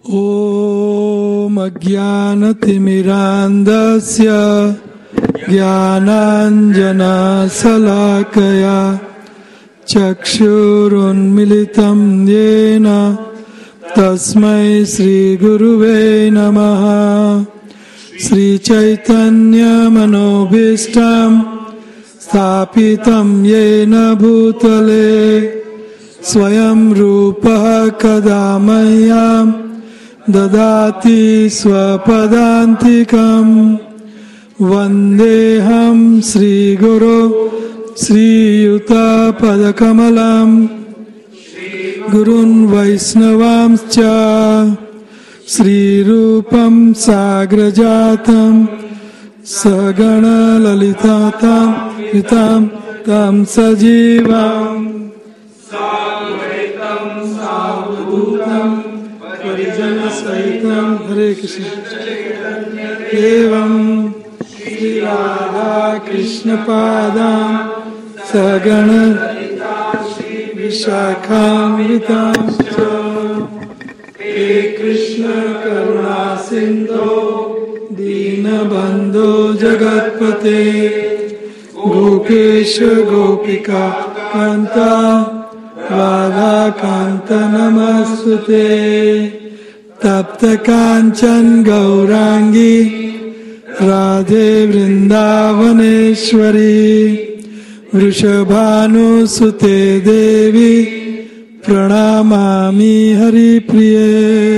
ॐ अज्ञानतिमिरान्धस्य ज्ञानाञ्जनशलाकया चक्षुरुन्मिलितं येन तस्मै श्रीगुरुवे नमः। श्रीचैतन्यमनोभीष्टं स्थापितं येन भूतले स्वयं रूपः कदा मह्यं ददाति स्वपदान्तिकम्। वन्देऽहं श्रीगुरो श्रीयुतपदकमलं गुरून् वैष्णवांश्च श्रीरूपं साग्रजातं सगणललितां तं सजीवम् साद्वैतं सावधूतं परिजनसहितं। हरे कृष्ण। एवं श्री राधा कृष्ण पादां सगण विशाखान्वितांश्च हे कृष्ण करुणा सिन्धो दीनबन्धो जगत्पते गोपेश गोपिका कान्ता राधा कान्त नमस्तुते। तप्त कांचन गौरांगी राधे वृंदावनेश्वरी वृषभानुसुते देवी प्रणमामि हरिप्रिये।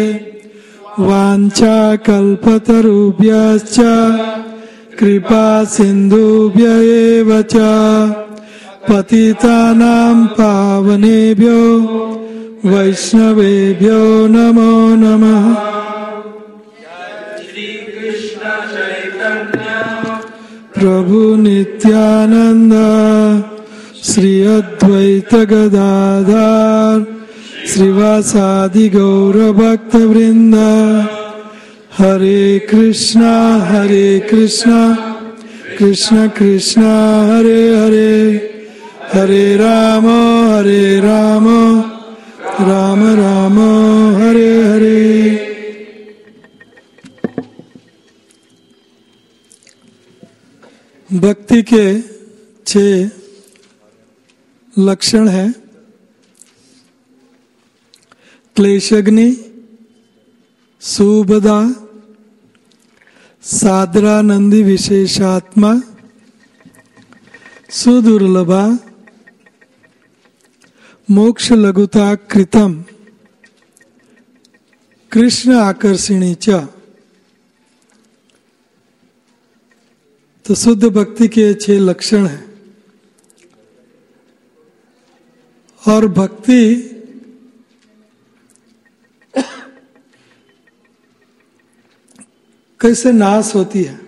वाञ्छाकल्पतरुभ्यश्च कृपा सिन्धुभ्य एव च पतितानां पावनेभ्यो वैष्णवेभ्यो नमो नमः। प्रभु नित्यानंद श्री अद्वैत गदाधर श्रीवासादि गौर भक्त वृंद। हरे कृष्णा कृष्ण कृष्ण हरे हरे हरे राम राम राम हरे हरे। भक्ति के 6 लक्षण हैं। क्लेशग्नि, सुबदा, साद्रानंदी विशेषात्मा, सुदुर्लभा, मोक्ष लघुता कृतम, कृष्ण आकर्षणी च। तो शुद्ध भक्ति के 6 लक्षण हैं। और भक्ति कैसे नाश होती है,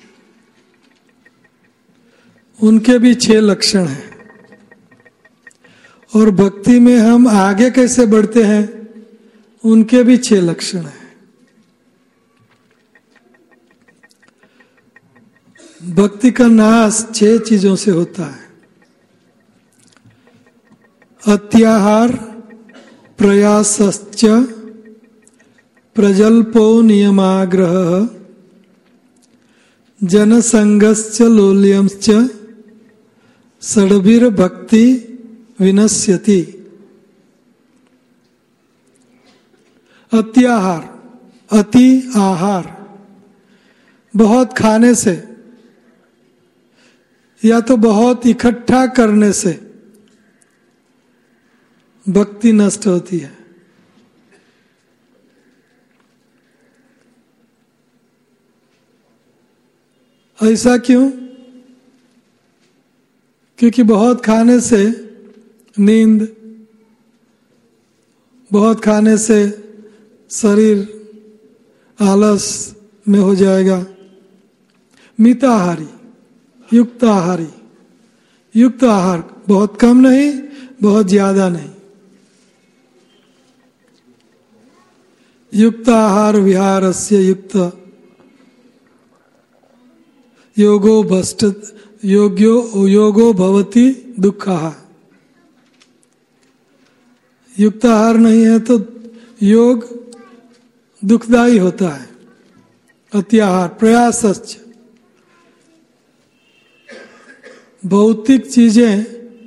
उनके भी 6 लक्षण हैं। और भक्ति में हम आगे कैसे बढ़ते हैं, उनके भी 6 लक्षण हैं। भक्ति का नाश 6 चीजों से होता है। अत्याहार, प्रयासश्च, प्रजल्पो नियमाग्रह, जनसंगश्च लोल्यंश्च, षड्भिर्भक्ति विनश्यति। अत्याहार, अति आहार, बहुत खाने से या तो बहुत इकट्ठा करने से भक्ति नष्ट होती है। ऐसा क्यों? क्योंकि बहुत खाने से नींद, बहुत खाने से शरीर आलस में हो जाएगा। मिताहारी, युक्त आहारी, युक्त आहार, बहुत कम नहीं, बहुत ज्यादा नहीं। युक्त आहार विहारस्य युक्त योगो भवति दुःखः। युक्त आहार नहीं है तो योग दुखदाई होता है। अत्याहार प्रयासश्च, भौतिक चीजें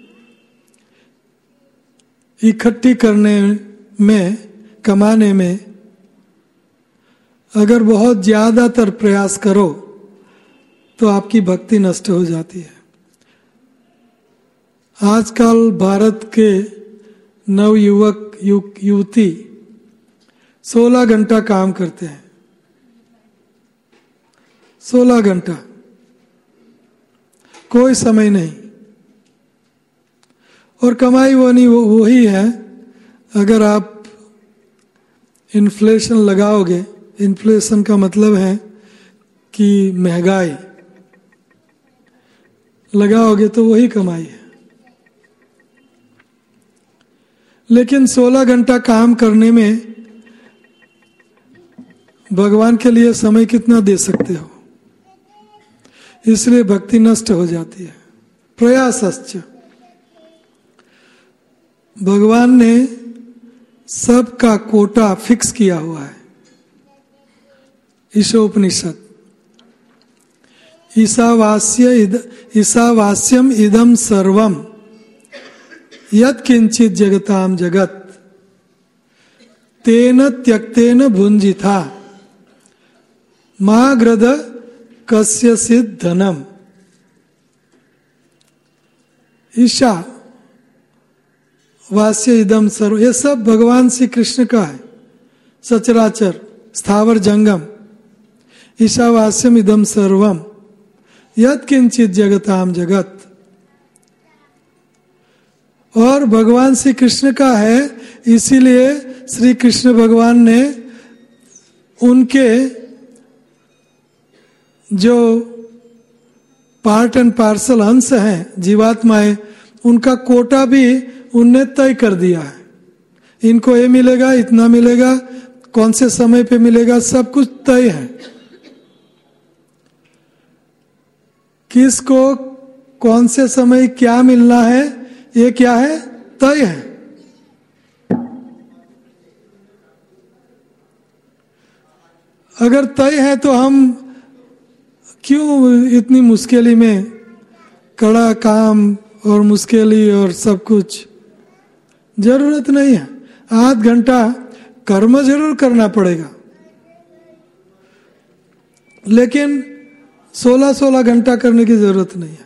इकट्ठी करने में, कमाने में अगर बहुत ज्यादातर प्रयास करो तो आपकी भक्ति नष्ट हो जाती है। आजकल भारत के नवयुवक युवती 16 घंटा काम करते हैं। 16 घंटा, कोई समय नहीं। और कमाई वही है। अगर आप इन्फ्लेशन लगाओगे, इन्फ्लेशन का मतलब है कि महंगाई लगाओगे तो वही कमाई है। लेकिन 16 घंटा काम करने में भगवान के लिए समय कितना दे सकते हो? इसलिए भक्ति नष्ट हो जाती है। प्रयासश्च, भगवान ने सबका कोटा फिक्स किया हुआ है। ईशोपनिषद, ईशावास्यम इदम सर्वम यत् किंचित जगताम जगत तेन त्यक्तेन भुंजिथा माग्रद कस्यचित् धनम। ईशा वास्य इदम सर्व, ये सब भगवान श्री कृष्ण का है। सचराचर स्थावर जंगम, ईशावास्यम इदम सर्वम यत् किंचित जगताम जगत। और भगवान श्री कृष्ण का है, इसीलिए श्री कृष्ण भगवान ने उनके जो पार्ट एंड पार्सल अंश हैं, जीवात्माएं, उनका कोटा भी उनने तय कर दिया है। इनको ये मिलेगा, इतना मिलेगा, कौन से समय पे मिलेगा, सब कुछ तय है। किसको कौन से समय क्या मिलना है, ये क्या है? तय है। अगर तय है तो हम क्यों इतनी मुश्किली में, कड़ा काम और मुश्किली और सब कुछ, जरूरत नहीं है। आध घंटा कर्म जरूर करना पड़ेगा, लेकिन 16 घंटा करने की जरूरत नहीं है।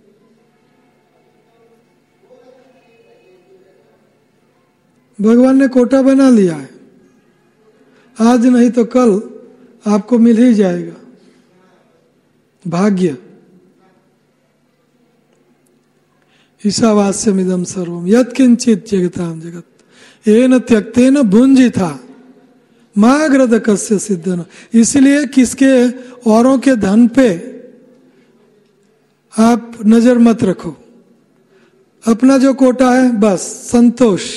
भगवान ने कोटा बना लिया है। आज नहीं तो कल आपको मिल ही जाएगा भाग्य। ईशावास्यमिदं सर्वम यत् किंचित जगताम जगत येन त्यक्तेन भुंजिथा माग्रद कस्य सिद्धन। इसलिए किसके औरों के धन पे आप नजर मत रखो, अपना जो कोटा है बस संतोष।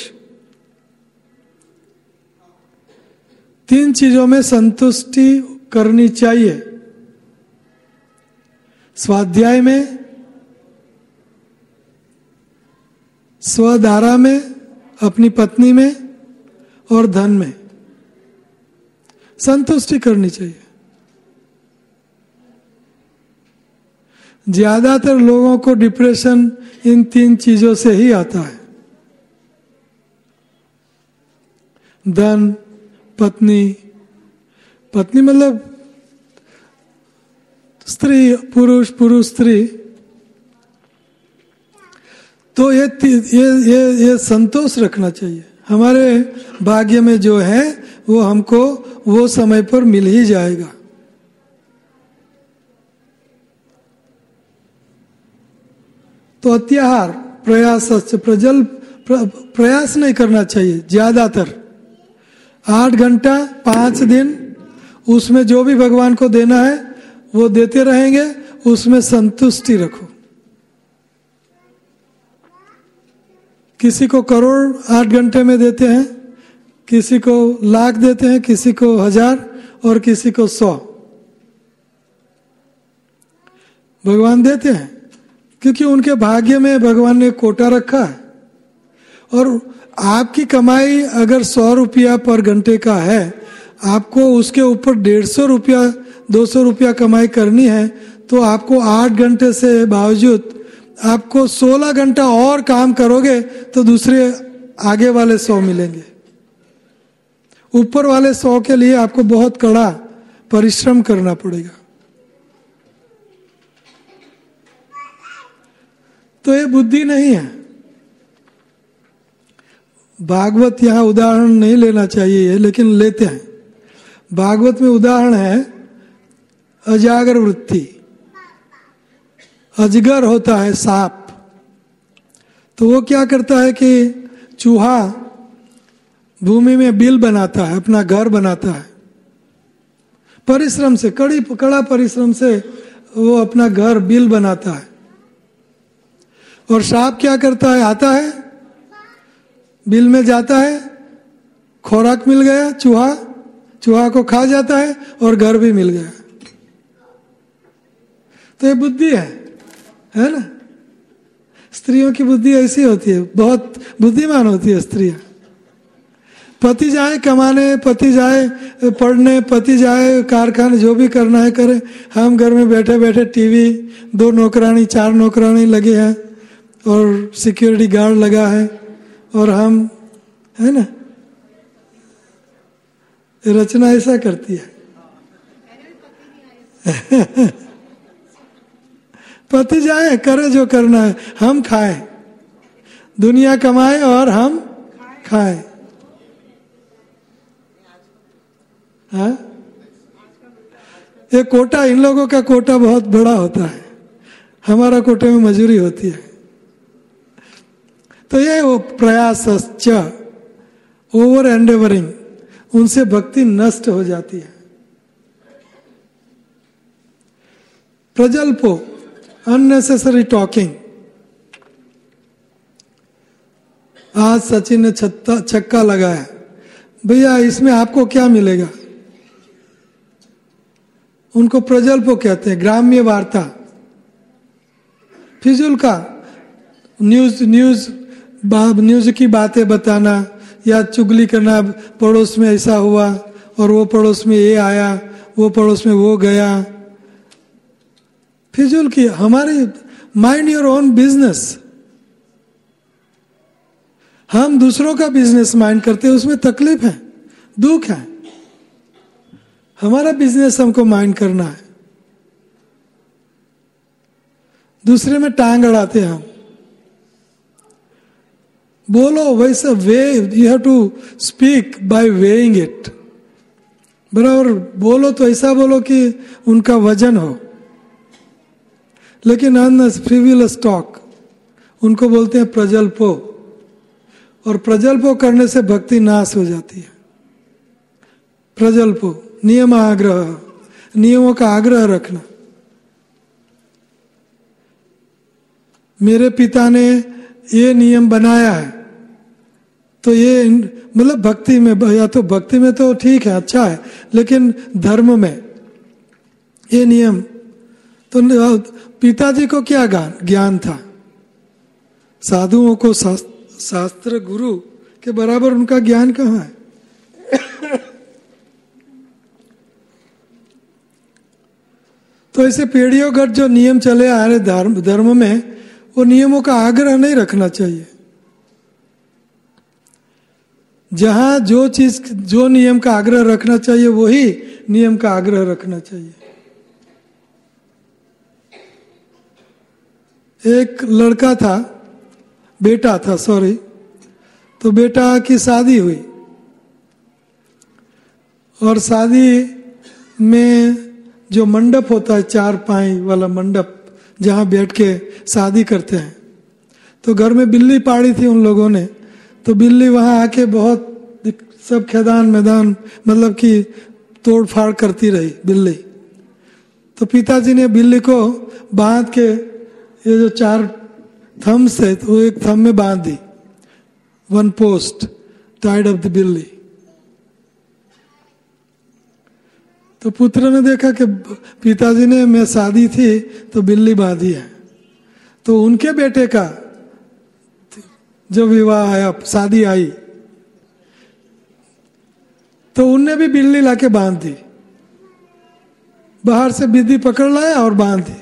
3 चीजों में संतुष्टि करनी चाहिए, स्वाध्याय में, स्वधारा में, अपनी पत्नी में और धन में संतुष्टि करनी चाहिए। ज्यादातर लोगों को डिप्रेशन इन 3 चीजों से ही आता है। धन, पत्नी, पत्नी मतलब स्त्री, पुरुष, पुरुष स्त्री। तो ये संतोष रखना चाहिए। हमारे भाग्य में जो है वो हमको वो समय पर मिल ही जाएगा। तो अत्याहार प्रयास प्रयास नहीं करना चाहिए ज्यादातर। 8 घंटा 5 दिन, उसमें जो भी भगवान को देना है वो देते रहेंगे, उसमें संतुष्टि रखो। किसी को करोड़ 8 घंटे में देते हैं, किसी को लाख देते हैं, किसी को 1000 और किसी को 100। भगवान देते हैं क्योंकि उनके भाग्य में भगवान ने कोटा रखा है। और आपकी कमाई अगर 100 रुपया पर घंटे का है आपको उसके ऊपर 150 रुपया 200 रुपया कमाई करनी है तो आपको 8 घंटे से बावजूद आपको 16 घंटा और काम करोगे तो दूसरे आगे वाले 100 मिलेंगे। ऊपर वाले 100 के लिए आपको बहुत कड़ा परिश्रम करना पड़ेगा। तो ये बुद्धि नहीं है। भागवत यहां उदाहरण नहीं लेना चाहिए लेकिन लेते हैं। भागवत में उदाहरण है अजागर वृत्ति। अजगर होता है सांप, तो वो क्या करता है कि चूहा भूमि में बिल बनाता है, अपना घर बनाता है, परिश्रम से कड़ा परिश्रम से वो अपना घर बिल बनाता है। और सांप क्या करता है, आता है बिल में जाता है, खुराक मिल गया, चूहा को खा जाता है और घर भी मिल गया। तो ये बुद्धि है ना। स्त्रियों की बुद्धि ऐसी होती है, बहुत बुद्धिमान होती है स्त्रियां। पति जाए कमाने, पति जाए पढ़ने, पति जाए कारखाने, जो भी करना है करे, हम घर में बैठे बैठे टीवी, 2 नौकरानी 4 नौकरानी लगे हैं और सिक्योरिटी गार्ड लगा है और हम, है ना, रचना ऐसा करती है। पति जाए करे जो करना है, हम खाए, दुनिया कमाए और हम खाए। हाँ, ये कोटा, इन लोगों का कोटा बहुत बड़ा होता है, हमारा कोटे में मजूरी होती है। तो ये वो प्रयास ओवर एंडेवरिंग, उनसे भक्ति नष्ट हो जाती है। प्रजल्पो, अननेसेसरी टॉकिंग। आज सचिन ने छक्का लगाया, भैया इसमें आपको क्या मिलेगा? उनको प्रजल्पो कहते हैं, ग्राम्य वार्ता, फिजूल का न्यूज की बातें बताना या चुगली करना, पड़ोस में ऐसा हुआ और वो पड़ोस में ये आया, वो पड़ोस में वो गया, फिजूल की। हमारी माइंड योर ओन बिजनेस। हम दूसरों का बिजनेस माइंड करते हैं, उसमें तकलीफ है, दुख है। हमारा बिजनेस हमको माइंड करना है, दूसरे में टांग अड़ाते हैं हम। बोलो वैसे weigh, you have to speak by weighing it. बराबर बोलो तो ऐसा बोलो कि उनका वजन हो। लेकिन फ्रीविलस टॉक, उनको बोलते हैं प्रजल्पो। और प्रजल्पो करने से भक्ति नाश हो जाती है। प्रजल्पो, नियम आग्रह, नियमों का आग्रह रखना। मेरे पिता ने ये नियम बनाया है तो ये, मतलब भक्ति में, या तो भक्ति में तो ठीक है, अच्छा है, लेकिन धर्म में ये नियम तो, पिताजी को क्या ज्ञान था? साधुओं को शास्त्र गुरु के बराबर उनका ज्ञान कहाँ है? तो ऐसे पीढ़ियोंगत जो नियम चले आ रहे धर्म में, वो नियमों का आग्रह नहीं रखना चाहिए। जहां जो नियम का आग्रह रखना चाहिए वही नियम का आग्रह रखना चाहिए। एक लड़का था, बेटा था, सॉरी, तो बेटा की शादी हुई और शादी में जो मंडप होता है, 4 पाई वाला मंडप, जहां बैठ के शादी करते हैं, तो घर में बिल्ली पाड़ी थी उन लोगों ने। तो बिल्ली वहां आके बहुत सब खेदान मैदान, मतलब कि तोड़ फाड़ करती रही बिल्ली। तो पिताजी ने बिल्ली को बांध के, ये जो 4 थम्स है, तो एक थंब में बांध दी, 1 पोस्ट टाइड अप द बिल्ली। तो पुत्र ने देखा कि पिताजी ने, मैं शादी थी तो बिल्ली बांधी है। तो उनके बेटे का जब विवाह आया, शादी आई, तो उनने भी बिल्ली लाके बांध दी, बाहर से बिल्ली पकड़ लाया और बांध दी।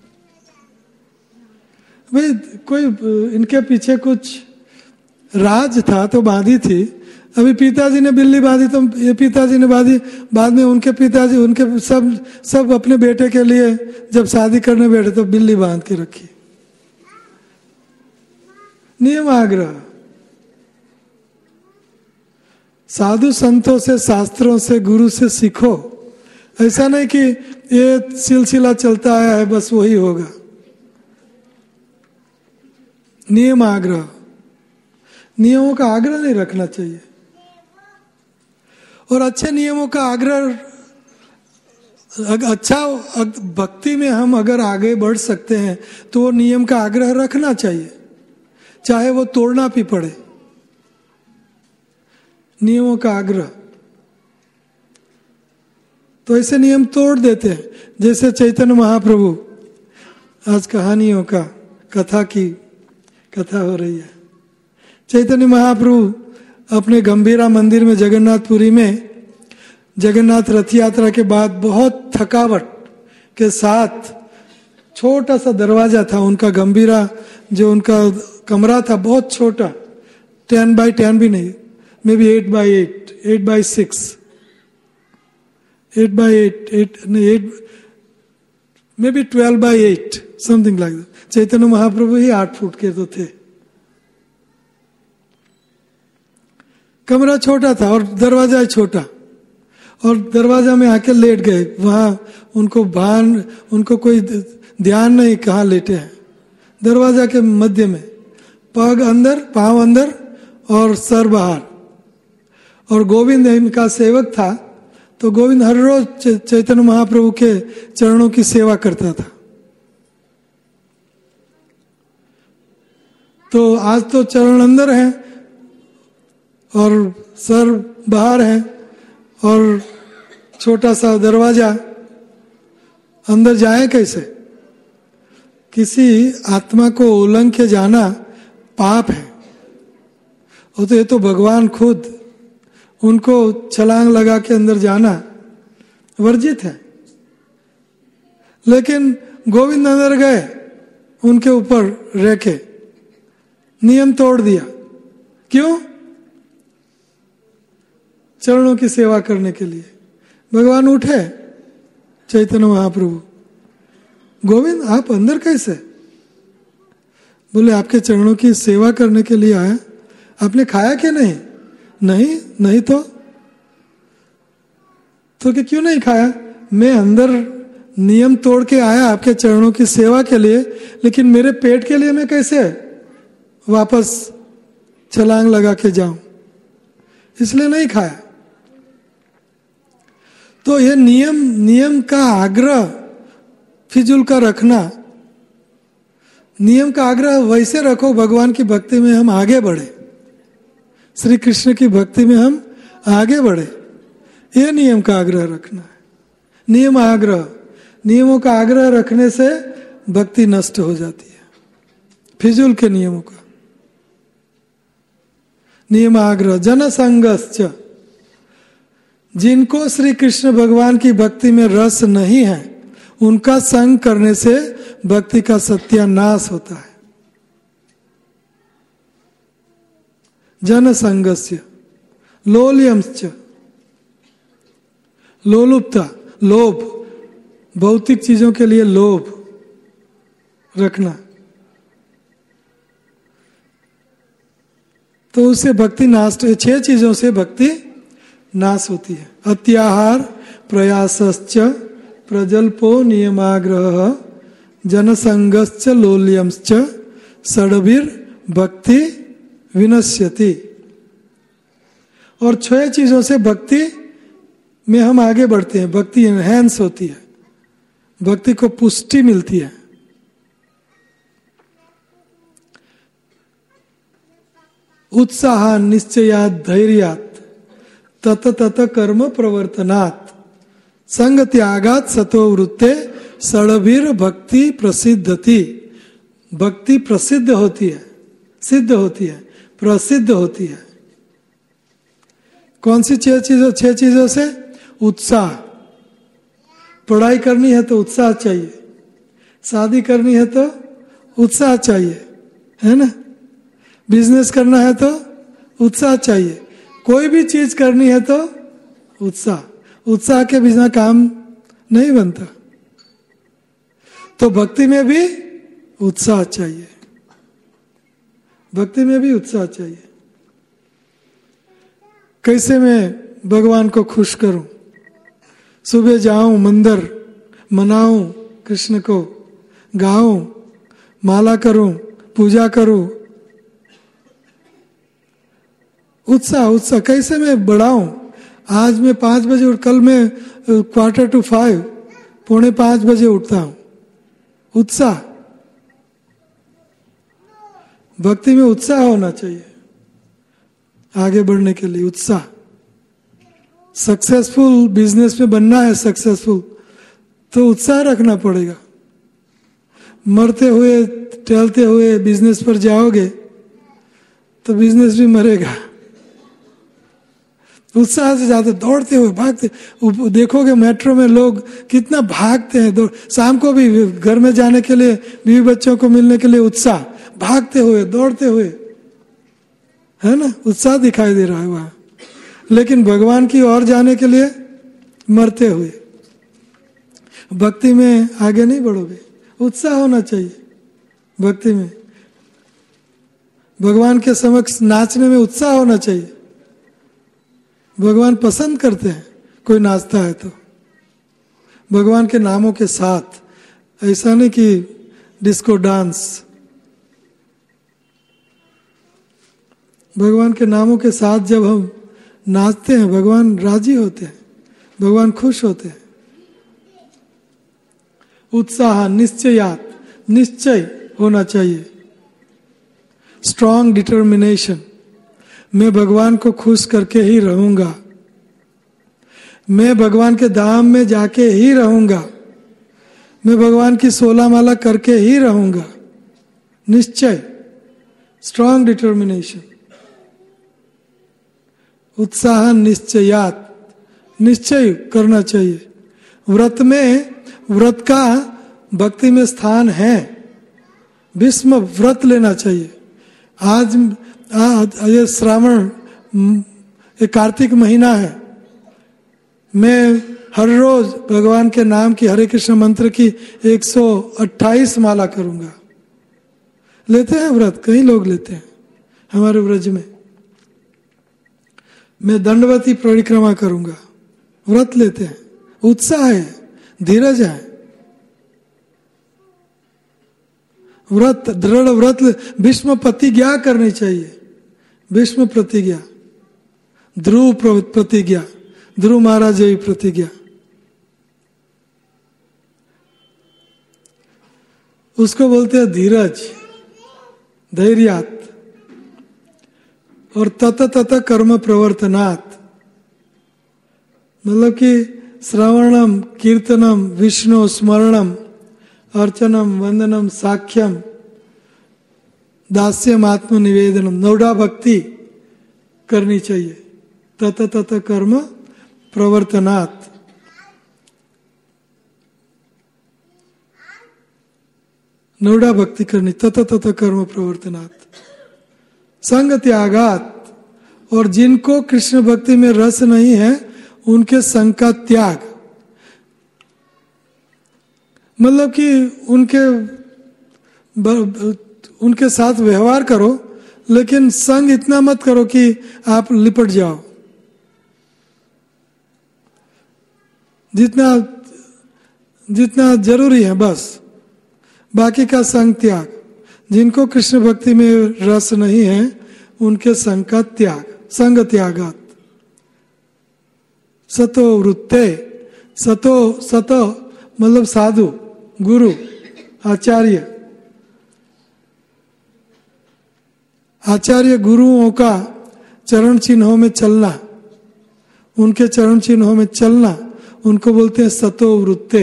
भाई कोई इनके पीछे कुछ राज था तो बांधी थी। अभी पिताजी ने बिल्ली बांधी तो ये पिताजी ने बांधी, बाद में उनके पिताजी उनके सब अपने बेटे के लिए जब शादी करने बैठे तो बिल्ली बांध के रखी। नियम आग्रह। साधु संतों से, शास्त्रों से, गुरु से सीखो। ऐसा नहीं कि ये सिलसिला चलता आया है बस वही होगा। नियम आग्रह। नियमों का आग्रह नहीं रखना चाहिए। और अच्छे नियमों का आग्रह, अच्छा भक्ति में हम अगर आगे बढ़ सकते हैं तो वो नियम का आग्रह रखना चाहिए, चाहे वो तोड़ना भी पड़े। नियमों का आग्रह। तो ऐसे नियम तोड़ देते हैं, जैसे चैतन्य महाप्रभु, आज कहानियों का कथा की कथा हो रही है। चैतन्य महाप्रभु अपने गंभीरा मंदिर में जगन्नाथपुरी में जगन्नाथ रथ यात्रा के बाद बहुत थकावट के साथ, छोटा सा दरवाजा था उनका, गंभीरा जो उनका कमरा था बहुत छोटा, 10 by 10 भी नहीं, may be 8 by 8, 8 by 6, 8 by 8 नहीं 8, may be 12 by 8, something like that. Chaitanya Mahaprabhu ही 8 फुट के तो थे। कमरा छोटा था और दरवाजा छोटा, और दरवाजा में आके लेट गए। वहां उनको कोई ध्यान नहीं कहाँ लेटे हैं। दरवाजा के मध्य में, पग अंदर, पांव अंदर और सर बाहर। और गोविंद इनका सेवक था, तो गोविंद हर रोज चैतन्य महाप्रभु के चरणों की सेवा करता था। तो आज तो चरण अंदर हैं और सर बाहर है और छोटा सा दरवाजा, अंदर जाए कैसे? किसी आत्मा को उल्लंघ के जाना पाप है। और तो ये तो भगवान खुद, उनको छलांग लगा के अंदर जाना वर्जित है। लेकिन गोविंद अंदर गए, उनके ऊपर रह के नियम तोड़ दिया। क्यों? चरणों की सेवा करने के लिए। भगवान उठे, चैतन्य महाप्रभु, गोविंद आप अंदर कैसे? बोले आपके चरणों की सेवा करने के लिए आया। आपने खाया कि नहीं? नहीं तो कि क्यों नहीं खाया? मैं अंदर नियम तोड़ के आया आपके चरणों की सेवा के लिए, लेकिन मेरे पेट के लिए मैं कैसे वापस छलांग लगा के जाऊं? इसलिए नहीं खाया। तो ये नियम का आग्रह फिजूल का रखना। नियम का आग्रह वैसे रखो भगवान की भक्ति में हम आगे बढ़े, श्री कृष्ण की भक्ति में हम आगे बढ़े। ये नियम का आग्रह रखना है। नियम आग्रह। नियमों का आग्रह रखने से भक्ति नष्ट हो जाती है, फिजूल के नियमों का। नियम आग्रह। जन संगश्च, जिनको श्री कृष्ण भगवान की भक्ति में रस नहीं है, उनका संग करने से भक्ति का सत्यानाश होता है। जन संगस्य। लोल्यंश्च, लोलुपता, लोभ, भौतिक चीजों के लिए लोभ रखना, तो उससे भक्ति नाश। 6 चीजों से भक्ति नाश होती है। अत्याहार, प्रयासश्च, प्रजल्पो नियमाग्रह, जनसंगश्च, लोल्यंश्च, षड्भिर भक्ति विनश्यति। और 6 चीजों से भक्ति में हम आगे बढ़ते हैं, भक्ति एनहेंस होती है, भक्ति को पुष्टि मिलती है। उत्साह निश्चयात धैर्यात तत तत कर्म प्रवर्तनात् संग त्यागात सतो वृत्ते षड्भिर भक्ति प्रसिद्धति। भक्ति प्रसिद्ध होती है, सिद्ध होती है, प्रसिद्ध होती है। कौन सी छह चीजों से? उत्साह। पढ़ाई करनी है तो उत्साह चाहिए, शादी करनी है तो उत्साह चाहिए, है ना? बिजनेस करना है तो उत्साह चाहिए, कोई भी चीज करनी है तो उत्साह के बिना काम नहीं बनता। तो भक्ति में भी उत्साह चाहिए, भक्ति में भी उत्साह चाहिए। कैसे मैं भगवान को खुश करूं? सुबह जाऊं मंदिर, मनाऊं कृष्ण को, गाऊं, माला करूं, पूजा करूं। उत्साह कैसे मैं बढ़ाऊं? आज मैं 5 बजे उठ, कल मैं 4:45, 4:45 बजे उठता हूं। उत्साह, भक्ति में उत्साह होना चाहिए आगे बढ़ने के लिए। उत्साह। सक्सेसफुल बिजनेस में बनना है, सक्सेसफुल तो उत्साह रखना पड़ेगा। मरते हुए टहलते हुए बिजनेस पर जाओगे तो बिजनेस भी मरेगा। उत्साह से जाते, दौड़ते हुए, भागते, देखोगे मेट्रो में लोग कितना भागते हैं। शाम को भी घर में जाने के लिए, बीवी बच्चों को मिलने के लिए उत्साह, भागते हुए, दौड़ते हुए, है ना? उत्साह दिखाई दे रहा है वहां। लेकिन भगवान की ओर जाने के लिए मरते हुए। भक्ति में आगे नहीं बढ़ोगे। उत्साह होना चाहिए भक्ति में। भगवान के समक्ष नाचने में उत्साह होना चाहिए। भगवान पसंद करते हैं कोई नाचता है तो, भगवान के नामों के साथ। ऐसा नहीं कि डिस्को डांस। भगवान के नामों के साथ जब हम नाचते हैं, भगवान राजी होते हैं, भगवान खुश होते हैं। उत्साह, निश्चयात, निश्चय होना चाहिए। स्ट्रॉन्ग डिटर्मिनेशन, मैं भगवान को खुश करके ही रहूंगा, मैं भगवान के धाम में जाके ही रहूंगा, मैं भगवान की 16 माला करके ही रहूंगा। निश्चय, स्ट्रॉन्ग डिटर्मिनेशन। उत्साह, निश्चयात, निश्चय करना चाहिए। व्रत में, व्रत का भक्ति में स्थान है। भीष्म व्रत लेना चाहिए। आज ये श्रावण, ये कार्तिक महीना है, मैं हर रोज भगवान के नाम की, हरे कृष्ण मंत्र की 128 माला करूंगा। लेते हैं व्रत, कई लोग लेते हैं हमारे व्रज में। मैं दंडवती परिक्रमा करूंगा, व्रत लेते हैं। उत्साह है, धीरज है। व्रत, दृढ़ व्रत, भीष्म प्रतिज्ञा करनी चाहिए। भीष्म प्रतिज्ञा, ध्रुव प्रतिज्ञा, ध्रुव महाराज जय प्रतिज्ञा। उसको बोलते हैं धीरज, धैर्यात। और तत कर्म प्रवर्तनात्, मतलब कि श्रवणम, कीर्तनम, विष्णु स्मरणम, अर्चनम, वंदनम, साख्यम, दास्यम, आत्म निवेदनम, नौडा भक्ति करनी चाहिए। तत कर्म प्रवर्तनात्। नौडा भक्ति करनी, तत कर्म प्रवर्तनात्। संग त्यागात, और जिनको कृष्ण भक्ति में रस नहीं है उनके संग का त्याग। मतलब कि उनके साथ व्यवहार करो, लेकिन संग इतना मत करो कि आप लिपट जाओ। जितना जरूरी है बस, बाकी का संग त्याग। जिनको कृष्ण भक्ति में रस नहीं है उनके संग का त्याग, संग त्यागात। सतो वृत्ते, सतो मतलब साधु, गुरु, आचार्य। आचार्य गुरुओं का चरण चिन्हों में चलना, उनके चरण चिन्हों में चलना, उनको बोलते हैं सतो वृत्ते।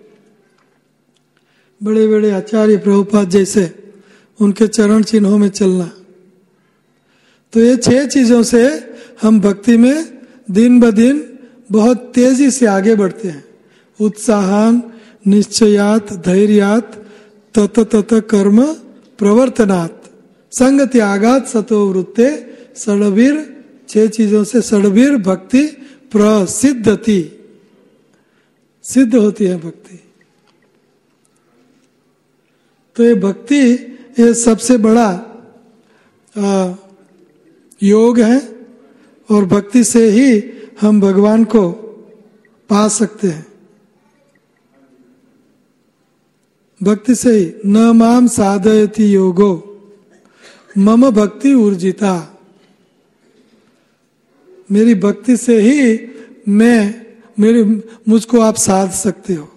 बड़े बड़े आचार्य प्रभुपाद जैसे, उनके चरण चिन्हों में चलना। तो ये 6 चीजों से हम भक्ति में दिन ब दिन बहुत तेजी से आगे बढ़ते हैं। उत्साहान निश्चयात धैर्यात तत तत कर्म प्रवर्तनात् संग त्यागात सतो वृत्ते षड्भिर, 6 चीजों से षड्भिर भक्ति प्रसिद्धति, सिद्ध होती है भक्ति। तो ये भक्ति ये सबसे बड़ा योग है और भक्ति से ही हम भगवान को पा सकते हैं। भक्ति से ही न माम साधयति योगो मम भक्ति ऊर्जिता, मेरी भक्ति से ही मुझको आप साध सकते हो।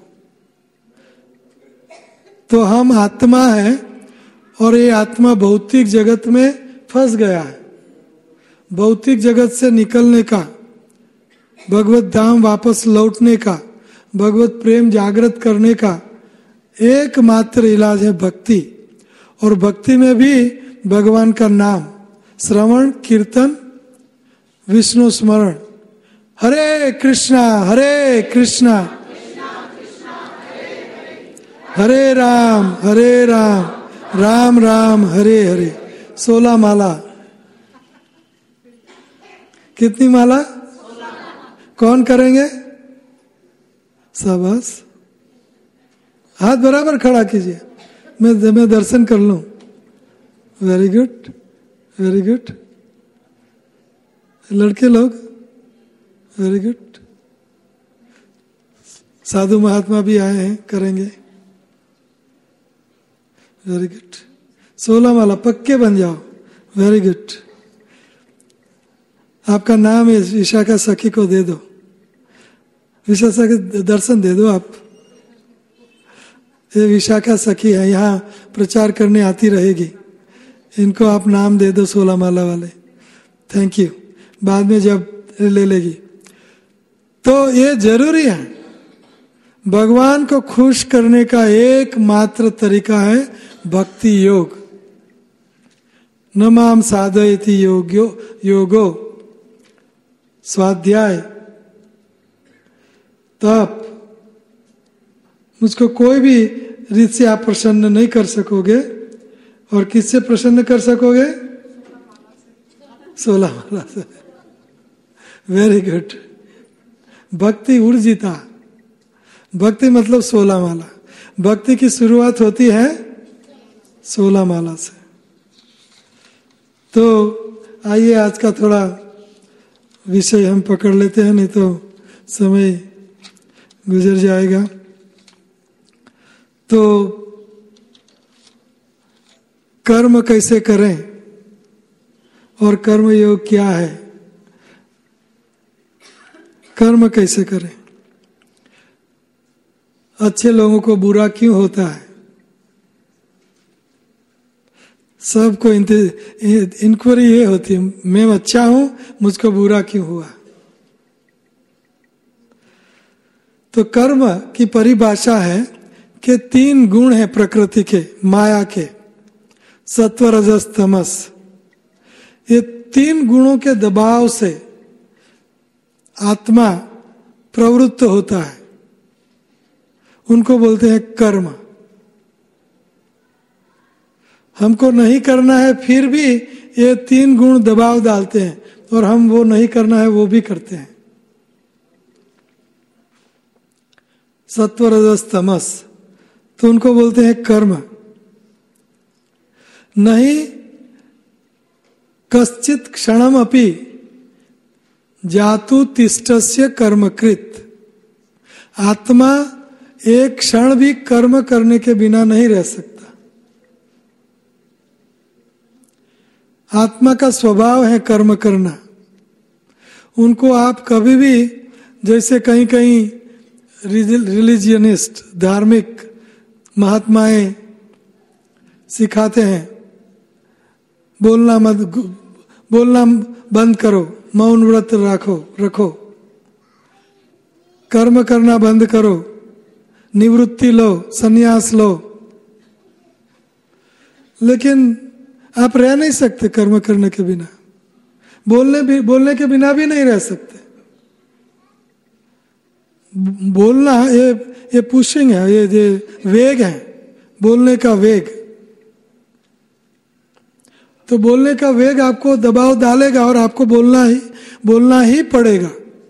तो हम आत्मा है और ये आत्मा भौतिक जगत में फंस गया है। भौतिक जगत से निकलने का, भगवत धाम वापस लौटने का, भगवत प्रेम जागृत करने का एकमात्र इलाज है भक्ति। और भक्ति में भी भगवान का नाम, श्रवण, कीर्तन, विष्णु स्मरण। हरे कृष्णा हरे राम राम राम हरे हरे। 16 माला। कितनी माला? कौन करेंगे? शाबाश, हाथ बराबर खड़ा कीजिए, मैं दर्शन कर लूं। Very good, very good. लड़के लोग वेरी गुड। साधु महात्मा भी आए हैं, करेंगे। Very good. 16 माला पक्के बन जाओ। Very good. आपका नाम है विशाखा सखी को दे दो, विशाखा सखी दर्शन दे दो आप। ये विशाखा सखी है, यहाँ प्रचार करने आती रहेगी, इनको आप नाम दे दो 16 माला वाले। Thank you. बाद में जब ले लेगी तो ये जरूरी है। भगवान को खुश करने का एकमात्र तरीका है भक्ति योग। न माम साधयति योगो, स्वाध्याय, तप। मुझको कोई भी रीत से आप प्रसन्न नहीं कर सकोगे। और किससे प्रसन्न कर सकोगे? 16 माला से। Very good. भक्ति ऊर्जिता। भक्ति मतलब 16 माला। भक्ति की शुरुआत होती है 16 माला से। तो आइए आज का थोड़ा विषय हम पकड़ लेते हैं, नहीं तो समय गुजर जाएगा। तो कर्म कैसे करें और कर्म योग क्या है? कर्म कैसे करें? अच्छे लोगों को बुरा क्यों होता है? सबको इंक्वायरी ये होती है, मैं अच्छा हूं, मुझको बुरा क्यों हुआ? तो कर्म की परिभाषा है कि 3 गुण हैं प्रकृति के, माया के, सत्व रजस तमस। ये 3 गुणों के दबाव से आत्मा प्रवृत्त होता है, उनको बोलते हैं कर्म। हमको नहीं करना है, फिर भी ये 3 गुण दबाव डालते हैं और हम वो नहीं करना है वो भी करते हैं। सत्व रजस तमस, तो उनको बोलते हैं कर्म। नहीं कश्चित क्षणम अपि जातु तिष्ठस्य कर्मकृत। आत्मा एक क्षण भी कर्म करने के बिना नहीं रह सकता। आत्मा का स्वभाव है कर्म करना। उनको आप कभी भी, जैसे कहीं कहीं रिलीजियनिस्ट, धार्मिक महात्माएं सिखाते हैं, बोलना बंद करो, मौन व्रत रखो, कर्म करना बंद करो, निवृत्ति लो, संन्यास लो। लेकिन आप रह नहीं सकते कर्म करने के बिना, बोलने के बिना भी नहीं रह सकते। बोलना ये पुशिंग है, ये वेग है, बोलने का वेग। तो बोलने का वेग आपको दबाव डालेगा और आपको बोलना ही पड़ेगा।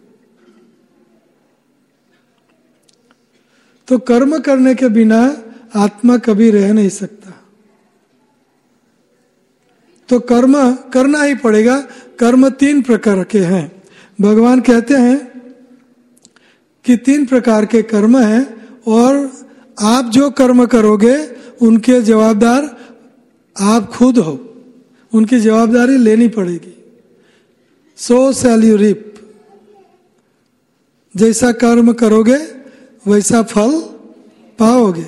तो कर्म करने के बिना आत्मा कभी रह नहीं सकता। तो कर्म करना ही पड़ेगा। कर्म 3 प्रकार के हैं। भगवान कहते हैं कि 3 प्रकार के कर्म हैं और आप जो कर्म करोगे उनके जवाबदार आप खुद हो, उनकी जवाबदारी लेनी पड़ेगी। सो शैल यू रीप, जैसा कर्म करोगे वैसा फल पाओगे।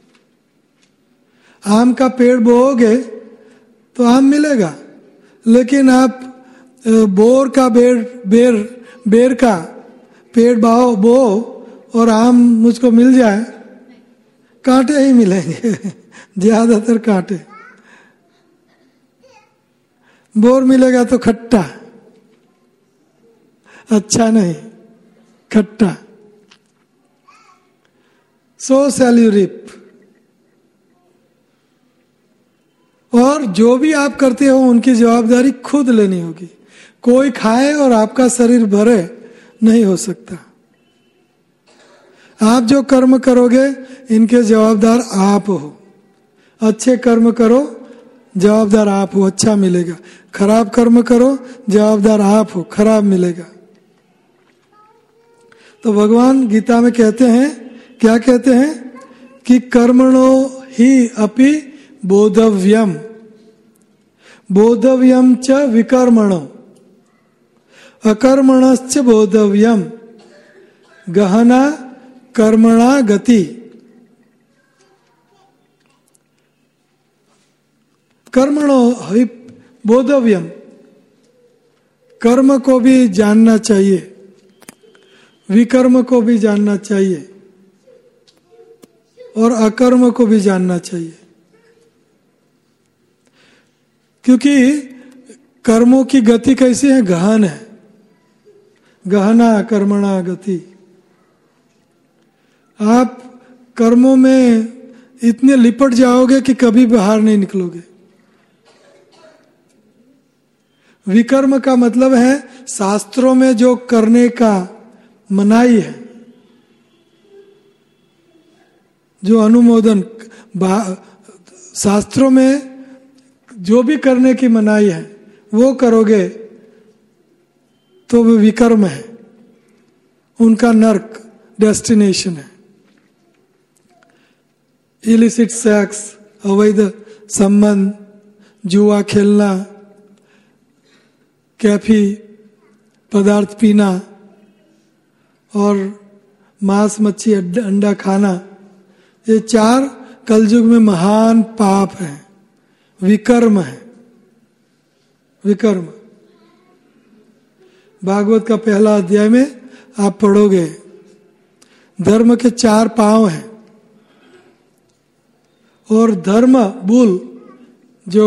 आम का पेड़ बोओगे तो आम मिलेगा, लेकिन आप बोर का बेर का पेड़ बो और आम मुझको मिल जाए, कांटे ही मिलेंगे ज्यादातर कांटे। बोर मिलेगा तो खट्टा, अच्छा नहीं, खट्टा। So shall you reap. और जो भी आप करते हो उनकी जवाबदारी खुद लेनी होगी। कोई खाए और आपका शरीर भरे नहीं हो सकता। आप जो कर्म करोगे इनके जवाबदार आप हो। अच्छे कर्म करो, जवाबदार आप हो, अच्छा मिलेगा। खराब कर्म करो, जवाबदार आप हो, खराब मिलेगा। तो भगवान गीता में कहते हैं, क्या कहते हैं कि कर्मणो ही अपि बोधव्यम, बोधव्यम च विकर्मणो, अकर्मणश्च बोधव्यम, गहना कर्मणा गति। कर्मणो ही बोधव्यम, कर्म को भी जानना चाहिए, विकर्म को भी जानना चाहिए और अकर्म को भी जानना चाहिए। क्योंकि कर्मों की गति कैसी है? गहन है। गहना कर्मणा गति। आप कर्मों में इतने लिपट जाओगे कि कभी बाहर नहीं निकलोगे। विकर्म का मतलब है शास्त्रों में जो करने का मनाही है, जो अनुमोदन, शास्त्रों में जो भी करने की मनाही है वो करोगे तो वो विकर्म है, उनका नर्क डेस्टिनेशन है। इलिसिट सेक्स, अवैध संबंध, जुआ खेलना, कैफी पदार्थ पीना और मांस मच्छी अंडा खाना, ये 4 कलयुग में महान पाप हैं, विकर्म है। विकर्म भागवत का पहला अध्याय में आप पढ़ोगे, धर्म के 4 पांव हैं। और धर्म बुल जो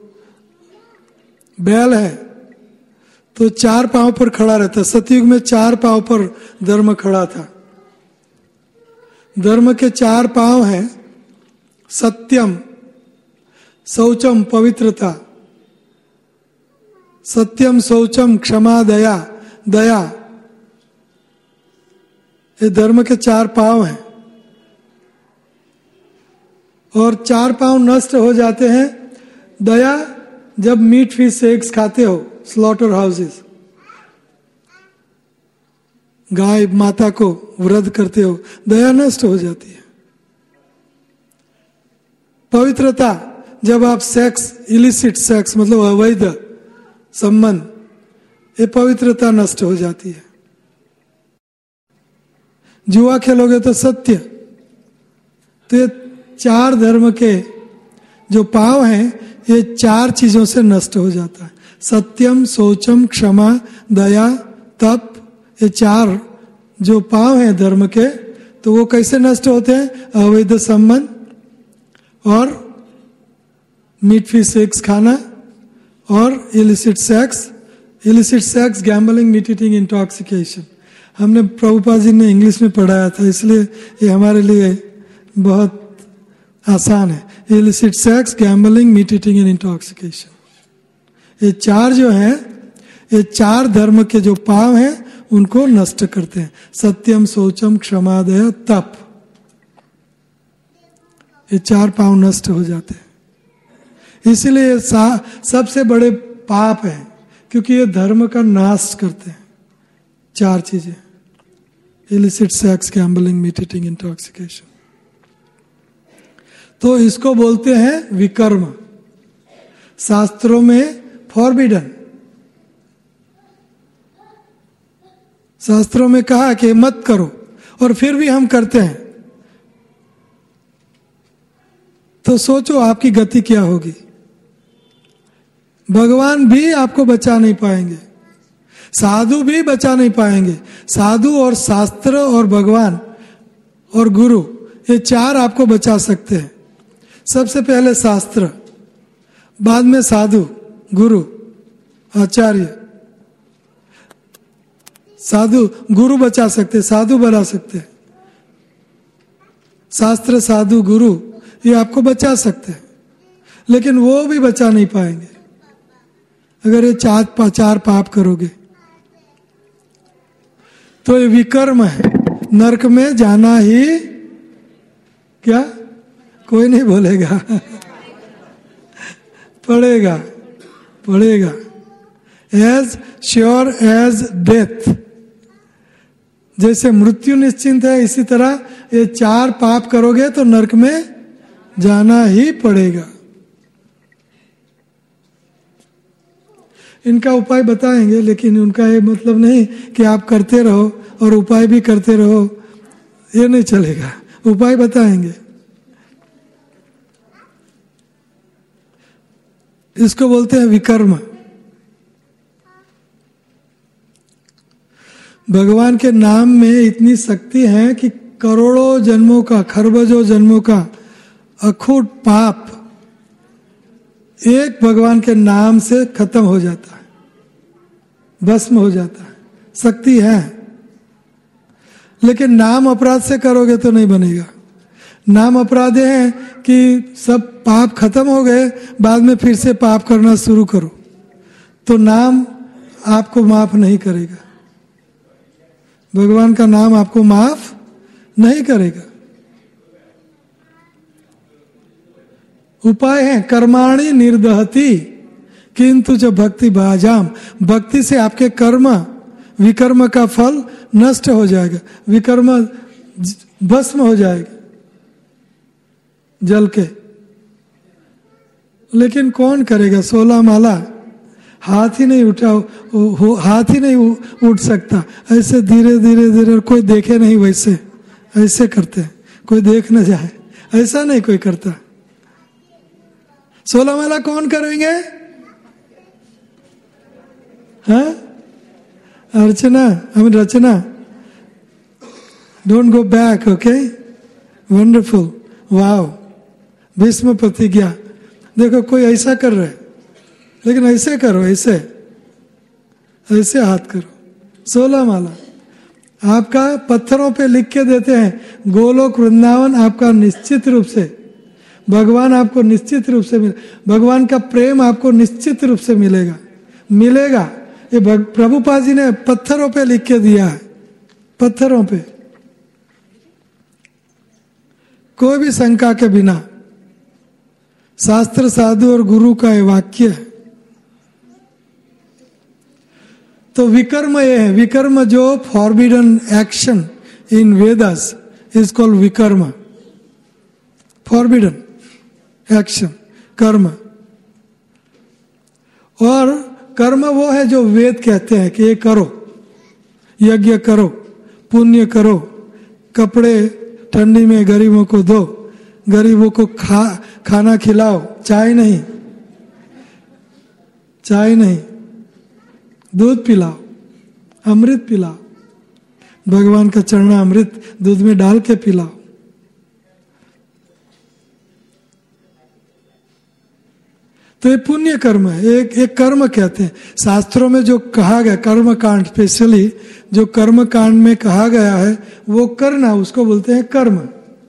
बैल है तो 4 पांव पर खड़ा रहता। सतयुग में 4 पांव पर धर्म खड़ा था। धर्म के 4 पांव हैं सत्यम, शौचम पवित्रता, सत्यम शौचम क्षमा दया, दया, ये धर्म के 4 पांव हैं। और 4 पांव नष्ट हो जाते हैं। दया, जब मीट फिश एग्स खाते हो स्लॉटर हाउसेस, गाय माता को वध करते हो, दया नष्ट हो जाती है। पवित्रता, जब आप सेक्स, इलिसिट सेक्स मतलब अवैध संबंध, ये पवित्रता नष्ट हो जाती है। जुआ खेलोगे तो सत्य। तो ये 4 धर्म के जो पाव हैं ये 4 चीजों से नष्ट हो जाता है। सत्यम, शौचम, क्षमा, दया, तप, ये 4 जो पाव हैं धर्म के, तो वो कैसे नष्ट होते हैं? अवैध संबंध और मीट फिश एग्स खाना और illicit sex. Illicit sex, gambling, meat eating, intoxication. हमने प्रभुपाद जी ने इंग्लिश में पढ़ाया था, इसलिए ये हमारे लिए बहुत आसान है। Illicit sex, gambling, meat eating and intoxication, ये चार जो है, ये चार धर्म के जो पाव हैं उनको नष्ट करते हैं। सत्यम, शौचम, क्षमा, दया, तप, ये चार पाव नष्ट हो जाते हैं। इसीलिए सबसे बड़े पाप है, क्योंकि ये धर्म का नाश करते हैं। चार चीजें, illicit sex, gambling, meat eating, intoxication. तो इसको बोलते हैं विकर्म, शास्त्रों में फॉरबिडन। शास्त्रों में कहा कि मत करो, और फिर भी हम करते हैं, तो सोचो आपकी गति क्या होगी। भगवान भी आपको बचा नहीं पाएंगे, साधु भी बचा नहीं पाएंगे। साधु और शास्त्र और भगवान और गुरु, ये चार आपको बचा सकते हैं। सबसे पहले शास्त्र, बाद में साधु, गुरु, आचार्य। साधु गुरु बचा सकते, साधु बना सकते। शास्त्र, साधु, गुरु, ये आपको बचा सकते हैं, लेकिन वो भी बचा नहीं पाएंगे अगर ये चार पाप करोगे। तो ये विकर्म है, नरक में जाना ही, क्या कोई नहीं बोलेगा पड़ेगा, पड़ेगा, एज श्योर एज डेथ। जैसे मृत्यु निश्चिंत है, इसी तरह ये चार पाप करोगे तो नरक में जाना ही पड़ेगा। इनका उपाय बताएंगे, लेकिन उनका ये मतलब नहीं कि आप करते रहो और उपाय भी करते रहो, ये नहीं चलेगा। उपाय बताएंगे। इसको बोलते हैं विकर्म। भगवान के नाम में इतनी शक्ति है कि करोड़ों जन्मों का, खरबजों जन्मों का अखूट पाप एक भगवान के नाम से खत्म हो जाता है, भस्म हो जाता है। शक्ति है, लेकिन नाम अपराध से करोगे तो नहीं बनेगा। नाम अपराध है कि सब पाप खत्म हो गए, बाद में फिर से पाप करना शुरू करो, तो नाम आपको माफ नहीं करेगा। भगवान का नाम आपको माफ नहीं करेगा। उपाय है कर्माणि निर्दहति किंतु जो भक्ति भाजाम, भक्ति से आपके कर्म, विकर्म का फल नष्ट हो जाएगा, विकर्म भस्म हो जाएगा जल के। लेकिन कौन करेगा? 16 माला हाथ ही नहीं उठा, हाथ ही नहीं उठ सकता। ऐसे धीरे धीरे धीरे, कोई देखे नहीं, वैसे ऐसे करते हैं, कोई देख न जाए, ऐसा नहीं कोई करता। 16 माला कौन करेंगे? हाँ, Archana, Rachana. Don't go back, okay, wonderful, wow. Bhishma प्रतिज्ञा, देखो कोई ऐसा कर रहा है, लेकिन ऐसे करो, ऐसे ऐसे हाथ करो। 16 माला आपका पत्थरों पे लिख के देते हैं। गोलोक वृंदावन आपका निश्चित रूप से, भगवान आपको निश्चित रूप से भगवान का प्रेम आपको निश्चित रूप से मिलेगा, मिलेगा। ये प्रभुपाद जी ने पत्थरों पे लिख के दिया है, पत्थरों पे, कोई भी शंका के बिना। शास्त्र, साधु और गुरु का ये वाक्य है। तो विकर्म ये है, विकर्म जो forbidden action in Vedas is called विकर्म, फॉरबिडन एक्शन, कर्म। और कर्म वो है जो वेद कहते हैं कि ये करो, यज्ञ करो, पुण्य करो, कपड़े ठंडी में गरीबों को दो, गरीबों को खाना खिलाओ, चाय नहीं, चाय नहीं, दूध पिलाओ, अमृत पिलाओ, भगवान का चरणा अमृत दूध में डाल के पिलाओ। तो ये पुण्य कर्म है, एक कर्म कहते हैं। शास्त्रों में जो कहा गया कर्म कांड, स्पेशली जो कर्म कांड में कहा गया है वो करना, उसको बोलते हैं कर्म।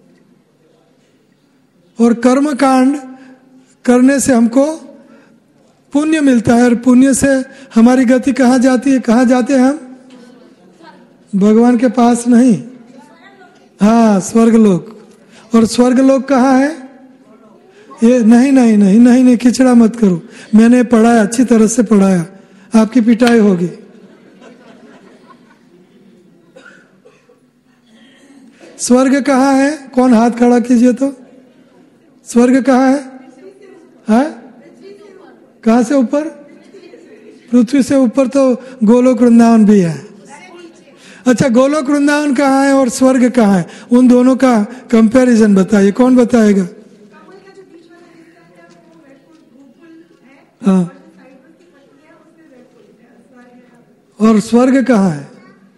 और कर्म कांड करने से हमको पुण्य मिलता है, और पुण्य से हमारी गति कहाँ जाती है? कहाँ जाते हैं हम? भगवान के पास नहीं, हाँ स्वर्गलोक। और स्वर्गलोक कहाँ है? ये नहीं नहीं नहीं नहीं नहीं, खिचड़ा मत करो, मैंने पढ़ाया, अच्छी तरह से पढ़ाया, आपकी पिटाई होगी। स्वर्ग कहाँ है? कौन हाथ खड़ा कीजिए तो। स्वर्ग कहाँ है? हाँ, कहाँ से ऊपर? पृथ्वी से ऊपर तो गोलोक वृंदावन भी है। अच्छा, गोलोक वृंदावन कहाँ है और स्वर्ग कहाँ है? उन दोनों का कंपैरिजन बताइए, कौन बताएगा? हाँ, और स्वर्ग कहाँ है?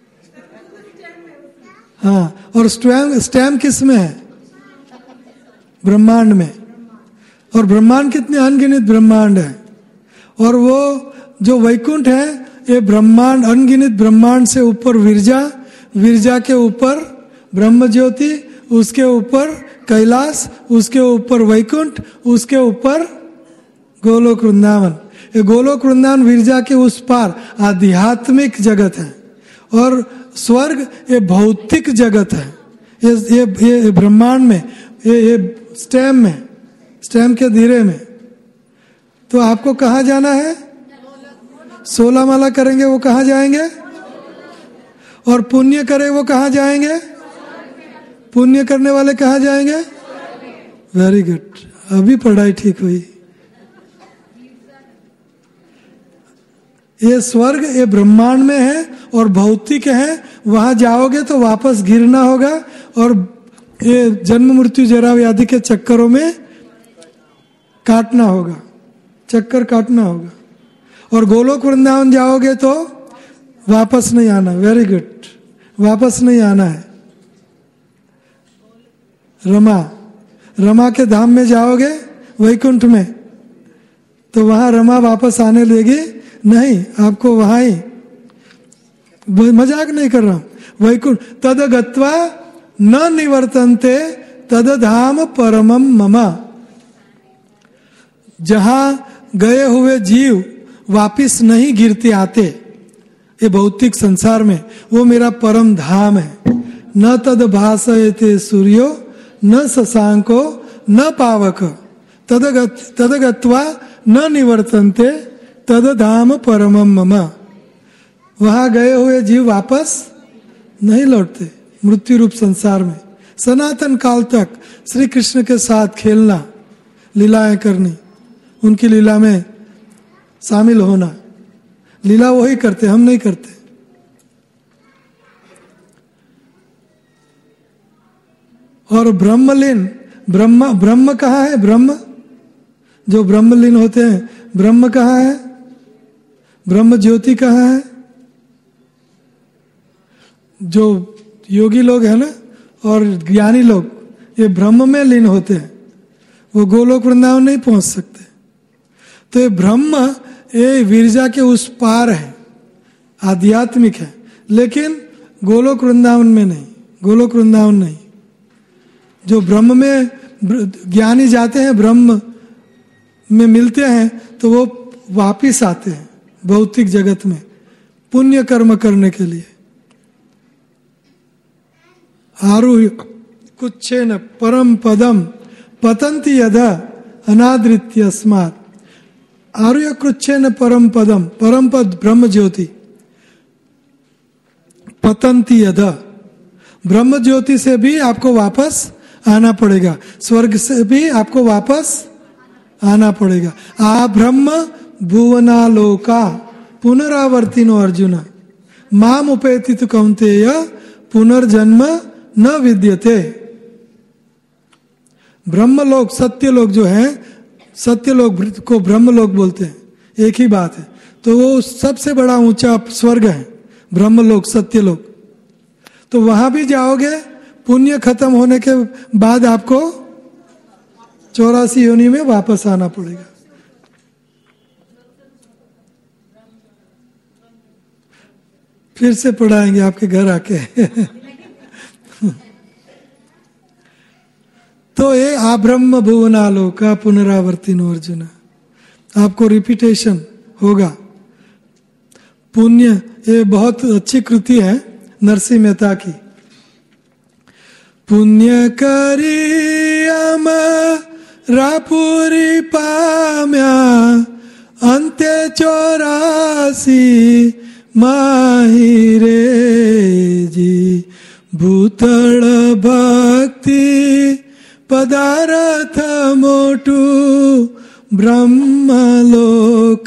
हाँ, और स्टैम किस में है? ब्रह्मांड में। और ब्रह्मांड कितने अनगिनत ब्रह्मांड है। और वो जो वैकुंठ है, ये ब्रह्मांड, अनगिनत ब्रह्मांड से ऊपर विरजा, विरजा के ऊपर ब्रह्म ज्योति, उसके ऊपर कैलाश, उसके ऊपर वैकुंठ, उसके ऊपर गोलोक वृंदावन। ये गोलोक वृंदावन विरजा के उस पार आध्यात्मिक जगत है, और स्वर्ग ये भौतिक जगत है। ये ब्रह्मांड में, ये स्टैम में, स्टैम के धीरे में। तो आपको कहाँ जाना है? 16 माला करेंगे वो कहाँ जाएंगे? और पुण्य करे वो कहाँ जाएंगे? पुण्य करने वाले कहाँ जाएंगे? वेरी गुड, अभी पढ़ाई ठीक हुई। ये स्वर्ग ये ब्रह्मांड में है और भौतिक है, वहां जाओगे तो वापस गिरना होगा, और ये जन्म मृत्यु जरा व्याधि के चक्करों में काटना होगा, चक्कर काटना होगा। और गोलोक वृंदावन जाओगे तो वापस नहीं आना। वेरी गुड, वापस नहीं आना है। रमा के धाम में जाओगे, वैकुंठ में, तो वहां रमा वापस आने देगी नहीं, आपको वहां ही, मजाक नहीं कर रहा हूं। वैकुंठ तद गत्वा न निवर्तन्ते तद धाम परमम मम। जहां गए हुए जीव वापिस नहीं गिरते आते ये भौतिक संसार में, वो मेरा परम धाम है। न तद भासयते सूर्यो न शशांको न पावक तद गत्वा न निवर्तन्ते तद धाम परमम मम। वहां गए हुए जीव वापस नहीं लौटते मृत्यु रूप संसार में। सनातन काल तक श्री कृष्ण के साथ खेलना, लीलाएं करनी, उनकी लीला में शामिल होना। लीला वही करते, हम नहीं करते। और ब्रह्मलीन, ब्रह्म कहाँ है? ब्रह्म जो ब्रह्मलीन होते हैं, ब्रह्म कहाँ है? ब्रह्म ज्योति कहाँ है? जो योगी लोग हैं ना और ज्ञानी लोग, ये ब्रह्म में लीन होते हैं, वो गोलोक वृंदावन नहीं पहुंच सकते। तो ये ब्रह्म ये विरजा के उस पार है, आध्यात्मिक है, लेकिन गोलोक वृंदावन में नहीं, गोलोक वृंदावन नहीं। जो ब्रह्म में ज्ञानी जाते हैं, ब्रह्म में मिलते हैं, तो वो वापिस आते हैं भौतिक जगत में पुण्य कर्म करने के लिए। आरुह्य कुच्छेन परम पदम पतंति यदा अनादृत्य अस्मात्। आरुह्य कुच्छेन परम पदम, परम पद ब्रह्म ज्योति, पतंति यदा, ब्रह्म ज्योति से भी आपको वापस आना पड़ेगा, स्वर्ग से भी आपको वापस आना पड़ेगा। आ ब्रह्म भुवनालोका पुनरावर्तिनो अर्जुन माम उपेति तु कौन्तेय पुनर्जन्म न विद्यते। ब्रह्मलोक, सत्यलोक जो है, सत्यलोक को ब्रह्मलोक बोलते हैं, एक ही बात है। तो वो सबसे बड़ा ऊंचा स्वर्ग है ब्रह्मलोक, सत्यलोक। तो वहां भी जाओगे, पुण्य खत्म होने के बाद आपको 84 योनि में वापस आना पड़ेगा। फिर से पढ़ाएंगे आपके घर आके। तो ये आब्रह्म भुवनालोका पुनरावर्तिनो अर्जुन, आपको रिपीटेशन होगा। पुण्य, ये बहुत अच्छी कृति है नरसिंह मेहता की। पुण्य करी अमरापुरी पाम्या अंत्य 84 माहिरे जी, भूतल भक्ति पदार्थ मोटू ब्रह्मलोक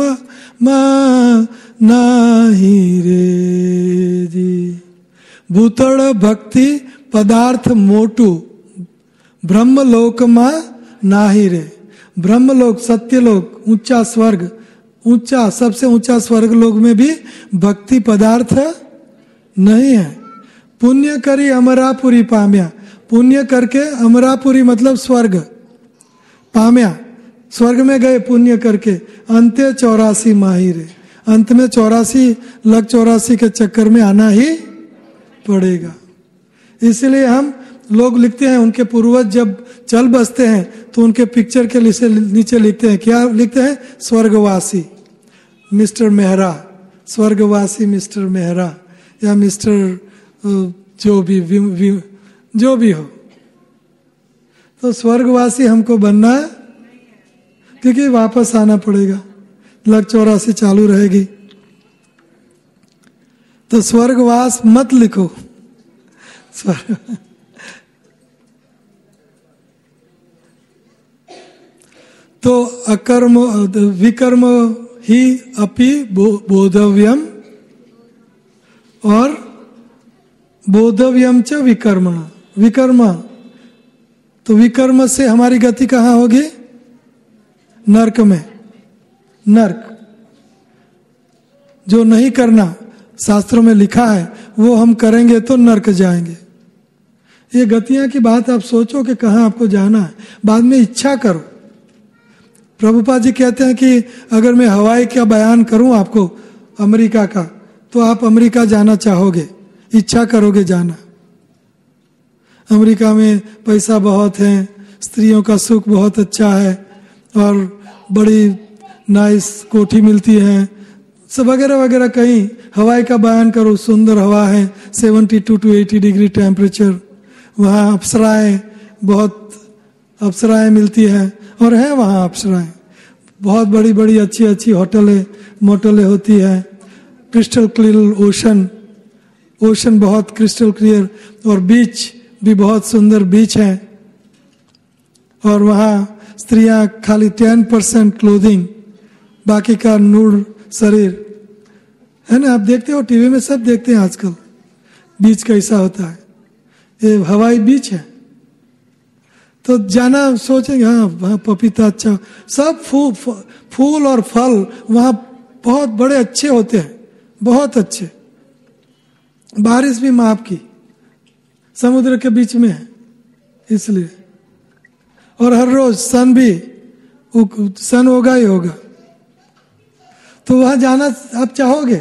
नाही रे जी। भूतल भक्ति पदार्थ मोटू ब्रह्मलोक नाही रे। ब्रह्मलोक, सत्यलोक, ऊंचा स्वर्ग, ऊंचा, सबसे ऊंचा स्वर्ग लोक में भी भक्ति पदार्थ नहीं है। पुण्य करी अमरापुरी पाम्या, पुण्य करके अमरापुरी मतलब स्वर्ग, पाम्या स्वर्ग में गए पुण्य करके, अंत्य 84 माहिर, अंत में 84 लग 84 के चक्कर में आना ही पड़ेगा। इसलिए हम लोग लिखते हैं, उनके पूर्वज जब चल बसते हैं तो उनके पिक्चर के नीचे लिखते हैं, क्या लिखते हैं? स्वर्गवासी मिस्टर मेहरा, स्वर्गवासी मिस्टर मेहरा, या मिस्टर जो भी हो। तो स्वर्गवासी हमको बनना है, क्योंकि वापस आना पड़ेगा, लग 84 चालू रहेगी। तो स्वर्गवास मत लिखो, स्वर्ग। तो अकर्म विकर्म ही अपि बोधव्यम, और बोधव्यम च विकर्मण, विकर्म। तो विकर्म से हमारी गति कहाँ होगी? नरक में। नरक जो नहीं करना, शास्त्रों में लिखा है, वो हम करेंगे तो नरक जाएंगे। ये गतियां की बात आप सोचो कि कहाँ आपको जाना है, बाद में इच्छा करो। प्रभुपाद जी कहते हैं कि अगर मैं हवाई का बयान करूं आपको अमेरिका का, तो आप अमेरिका जाना चाहोगे, इच्छा करोगे जाना। अमेरिका में पैसा बहुत है, स्त्रियों का सुख बहुत अच्छा है, और बड़ी नाइस कोठी मिलती है, सब वगैरह वगैरह। कहीं हवाई का बयान करो, सुंदर हवा है, 72 to 80 डिग्री टेम्परेचर, वहाँ अप्सराएं, बहुत अप्सराएं मिलती हैं, और है वहाँ अप्सराएं, बहुत बड़ी बड़ी अच्छी अच्छी होटलें मोटलें होती है, क्रिस्टल क्लियर ओशन, ओशन बहुत क्रिस्टल क्लियर, और बीच भी बहुत सुंदर बीच है। और वहाँ स्त्रियां खाली 10% क्लोथिंग, बाकी का नूर शरीर है ना। आप देखते हो टीवी में, सब देखते हैं आजकल बीच कैसा होता है। ये हवाई बीच है, तो जाना सोचेंगे, हाँ वहाँ पपीता अच्छा, सब फूल और फल वहाँ बहुत बड़े अच्छे होते हैं, बहुत अच्छे। बारिश भी माप की, समुद्र के बीच में है इसलिए। और हर रोज सन भी, सन होगा ही होगा। तो वहां जाना आप चाहोगे,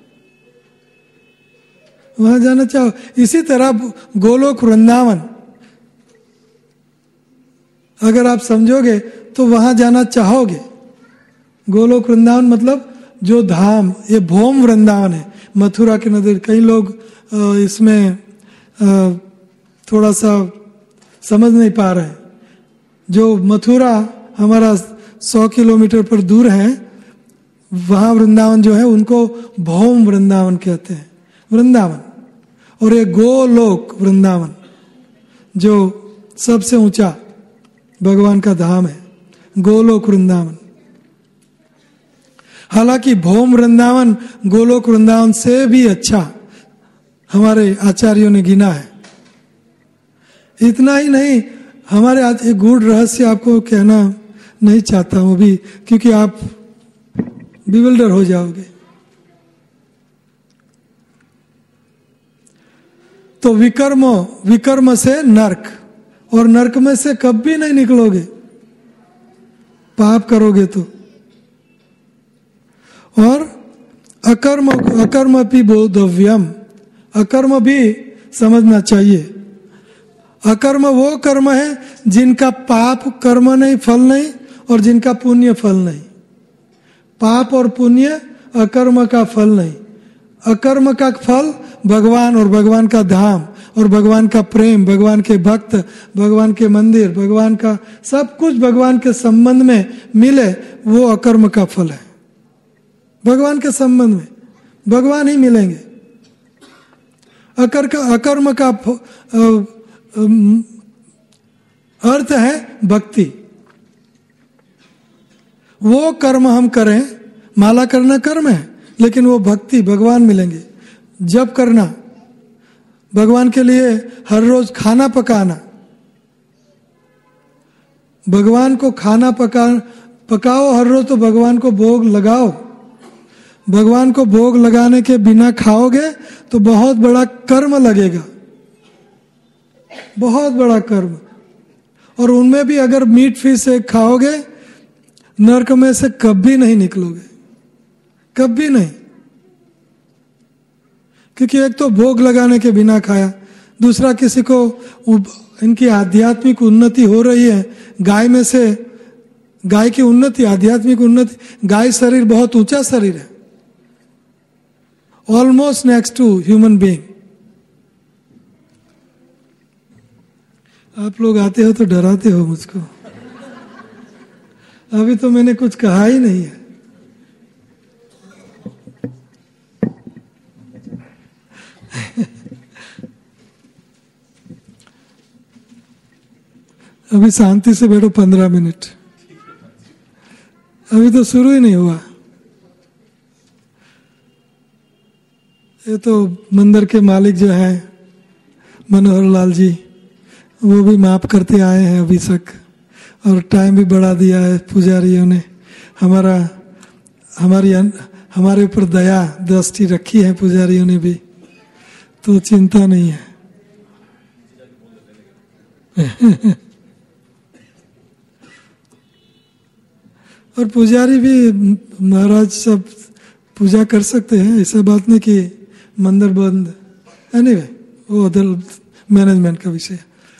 वहां जाना चाहो। इसी तरह गोलोक वृंदावन अगर आप समझोगे तो वहां जाना चाहोगे। गोलोक वृंदावन मतलब जो धाम, ये भौम वृंदावन है, मथुरा के नजदीक। कई लोग इसमें थोड़ा सा समझ नहीं पा रहे। जो मथुरा हमारा 100 किलोमीटर पर दूर है, वहां वृंदावन जो है उनको भौम वृंदावन कहते हैं, वृंदावन। और ये गोलोक वृंदावन जो सबसे ऊंचा भगवान का धाम है, गोलोक वृंदावन। हालांकि भौम वृंदावन गोलोक वृंदावन से भी अच्छा हमारे आचार्यों ने गिना है। इतना ही नहीं, हमारे आज एक गूढ़ रहस्य आपको कहना नहीं चाहता हूं अभी, क्योंकि आप बिविल्डर हो जाओगे। तो विकर्म से नरक, और नरक में से कभी नहीं निकलोगे पाप करोगे तो। और अकर्म अकर्म भी बोधव्यम, अकर्म भी समझना चाहिए। अकर्म वो कर्म है जिनका पाप कर्म नहीं, फल नहीं, और जिनका पुण्य फल नहीं। पाप और पुण्य अकर्म का फल नहीं। अकर्म का फल भगवान और भगवान का धाम और भगवान का प्रेम, भगवान के भक्त, भगवान के मंदिर, भगवान का सब कुछ भगवान के संबंध में मिले, वो अकर्म का फल है। भगवान के संबंध में भगवान ही मिलेंगे। अकर्म का अर्थ है भक्ति। वो कर्म हम करें, माला करना कर्म है, लेकिन वो भक्ति, भगवान मिलेंगे जब करना। भगवान के लिए हर रोज खाना पकाना, भगवान को खाना पकाओ हर रोज, तो भगवान को भोग लगाओ। भगवान को भोग लगाने के बिना खाओगे तो बहुत बड़ा कर्म लगेगा, बहुत बड़ा कर्म। और उनमें भी अगर मीट फिश खाओगे, नरक में से कभी नहीं निकलोगे, कभी नहीं। क्योंकि एक तो भोग लगाने के बिना खाया, दूसरा किसी को इनकी आध्यात्मिक उन्नति हो रही है, गाय में से गाय की उन्नति, आध्यात्मिक उन्नति। गाय शरीर बहुत ऊंचा शरीर है, almost next to human being. आप लोग आते हो तो डराते हो मुझको। अभी तो मैंने कुछ कहा ही नहीं है। अभी शांति से बैठो 15 मिनट, अभी तो शुरू ही नहीं हुआ। ये तो मंदिर के मालिक जो हैं मनोहर लाल जी, वो भी माफ करते आए हैं अभी तक, और टाइम भी बढ़ा दिया है पुजारियों ने। हमारे ऊपर दया दृष्टि रखी है पुजारियों ने भी, तो चिंता नहीं है। और पुजारी भी महाराज सब पूजा कर सकते हैं, ऐसा बात नहीं कि मंदिर बंद। एनीवे, वो अदर मैनेजमेंट का विषय।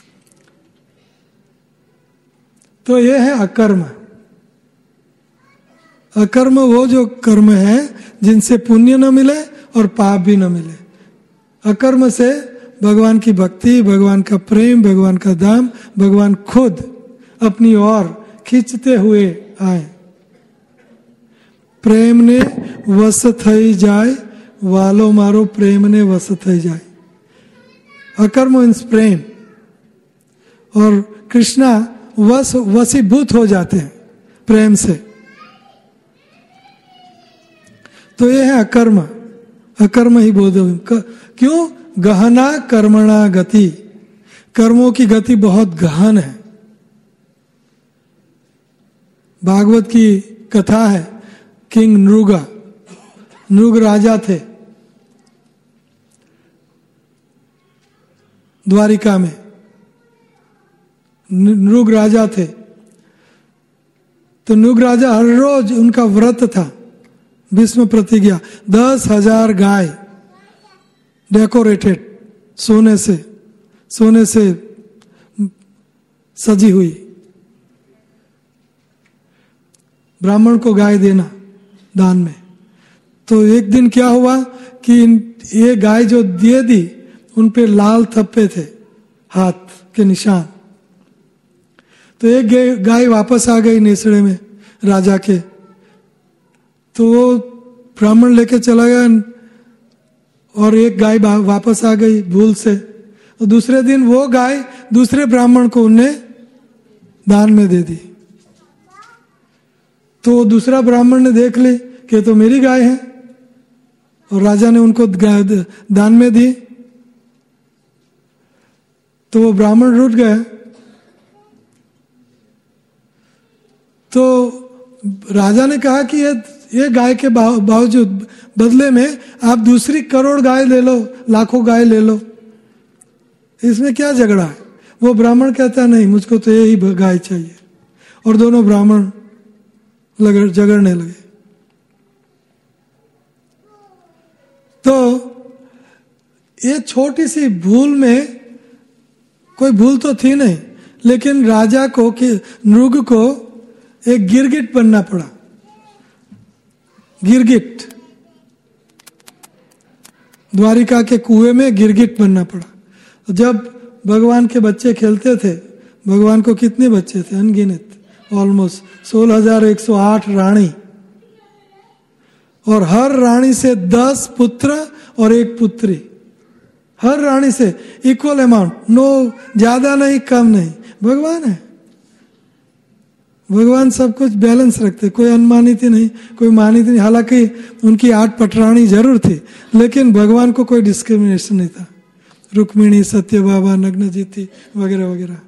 तो ये है अकर्म। अकर्म वो जो कर्म है जिनसे पुण्य न मिले और पाप भी न मिले। अकर्म से भगवान की भक्ति, भगवान का प्रेम, भगवान का धाम, भगवान खुद अपनी ओर खींचते हुए आए। प्रेम ने वश थई जाए, वालो मारो प्रेम ने वश थई जाए। अकर्म मीन्स प्रेम, और कृष्णा वशीभूत हो जाते हैं प्रेम से। तो ये है अकर्म। अकर्म ही बोधव्यम। क्यों? गहना कर्मणा गति, कर्मों की गति बहुत गहन है। भागवत की कथा है, किंग नृग राजा थे द्वारिका में। नृग राजा थे, तो नृग राजा हर रोज उनका व्रत था, भीष्म प्रतिज्ञा। 10,000 गाय डेकोरेटेड, सोने से सजी हुई, ब्राह्मण को गाय देना दान में। तो एक दिन क्या हुआ कि ये गाय जो दे दी, उन पे लाल थप्पे थे, हाथ के निशान। तो एक गाय वापस आ गई नेसड़े में राजा के, तो वो ब्राह्मण लेके चला गया, और एक गाय वापस आ गई भूल से। तो दूसरे दिन वो गाय दूसरे ब्राह्मण को उनने दान में दे दी। तो दूसरा ब्राह्मण ने देख ली कि तो मेरी गाय है, और राजा ने उनको दान में दी। तो वो ब्राह्मण रुठ गया। तो राजा ने कहा कि ये गाय के बावजूद बदले में आप दूसरी करोड़ गाय ले लो, लाखों गाय ले लो, इसमें क्या झगड़ा है? वो ब्राह्मण कहता नहीं, मुझको तो यही गाय चाहिए। और दोनों ब्राह्मण झगड़ने लगे। ये छोटी सी भूल में, कोई भूल तो थी नहीं, लेकिन राजा को कि नृग को एक गिरगिट बनना पड़ा। गिरगिट, द्वारिका के कुएं में गिरगिट बनना पड़ा। जब भगवान के बच्चे खेलते थे, भगवान को कितने बच्चे थे? अनगिनत, ऑलमोस्ट 16,108 रानी, और हर रानी से 10 पुत्र और 1 पुत्री। हर रानी से इक्वल अमाउंट, नो ज्यादा नहीं कम नहीं। भगवान है, भगवान सब कुछ बैलेंस रखते, कोई अनुमानित ही नहीं, कोई मानित नहीं। हालांकि उनकी 8 पटरानी जरूर थी, लेकिन भगवान को कोई डिस्क्रिमिनेशन नहीं था। रुक्मिणी, सत्यभामा, नग्नजिती वगैरह वगैरह।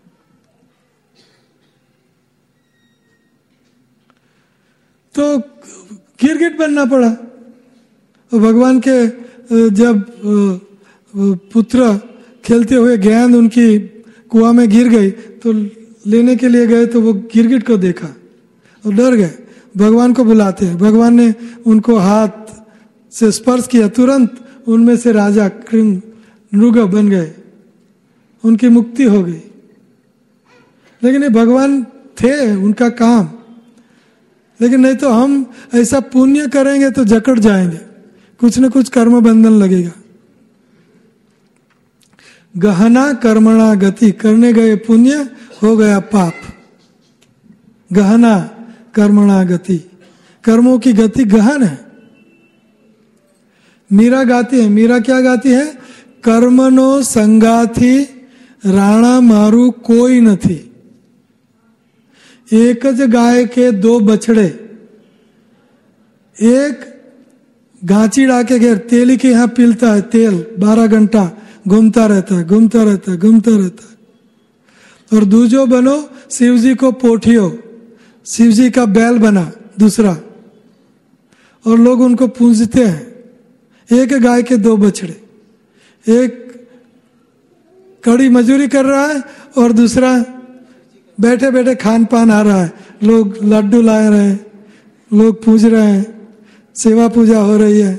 तो गिरगिट बनना पड़ा। और भगवान के जब पुत्र खेलते हुए गेंद उनकी कुआं में गिर गई तो लेने के लिए गए, तो वो गिरगिट को देखा और डर गए। भगवान को बुलाते हैं, भगवान ने उनको हाथ से स्पर्श किया, तुरंत उनमें से राजा नृग बन गए, उनकी मुक्ति हो गई। लेकिन ये भगवान थे, उनका काम। लेकिन नहीं तो हम ऐसा पुण्य करेंगे तो जकड़ जाएंगे, कुछ न कुछ कर्म बंधन लगेगा। गहना कर्मणा गति, करने गए पुण्य हो गया पाप। गहना कर्मणा गति, कर्मों की गति गहन है। मीरा गाती है, मीरा क्या गाती है? कर्मनो संगाथी राणा मारू कोई न थी। एक ज गाय के 2 बछड़े, एक घाची डाके घेर, तेली के यहाँ पिलता है तेल, 12 घंटा घूमता रहता है, घूमता रहता है, घूमता रहता है। और दूजो बनो शिव जी को पोठियो, शिव जी का बैल बना दूसरा, और लोग उनको पूजते हैं। एक गाय के 2 बछड़े, एक कड़ी मजूरी कर रहा है और दूसरा बैठे बैठे खान पान आ रहा है। लोग लड्डू ला रहे हैं, लोग पूज रहे हैं, सेवा पूजा हो रही है।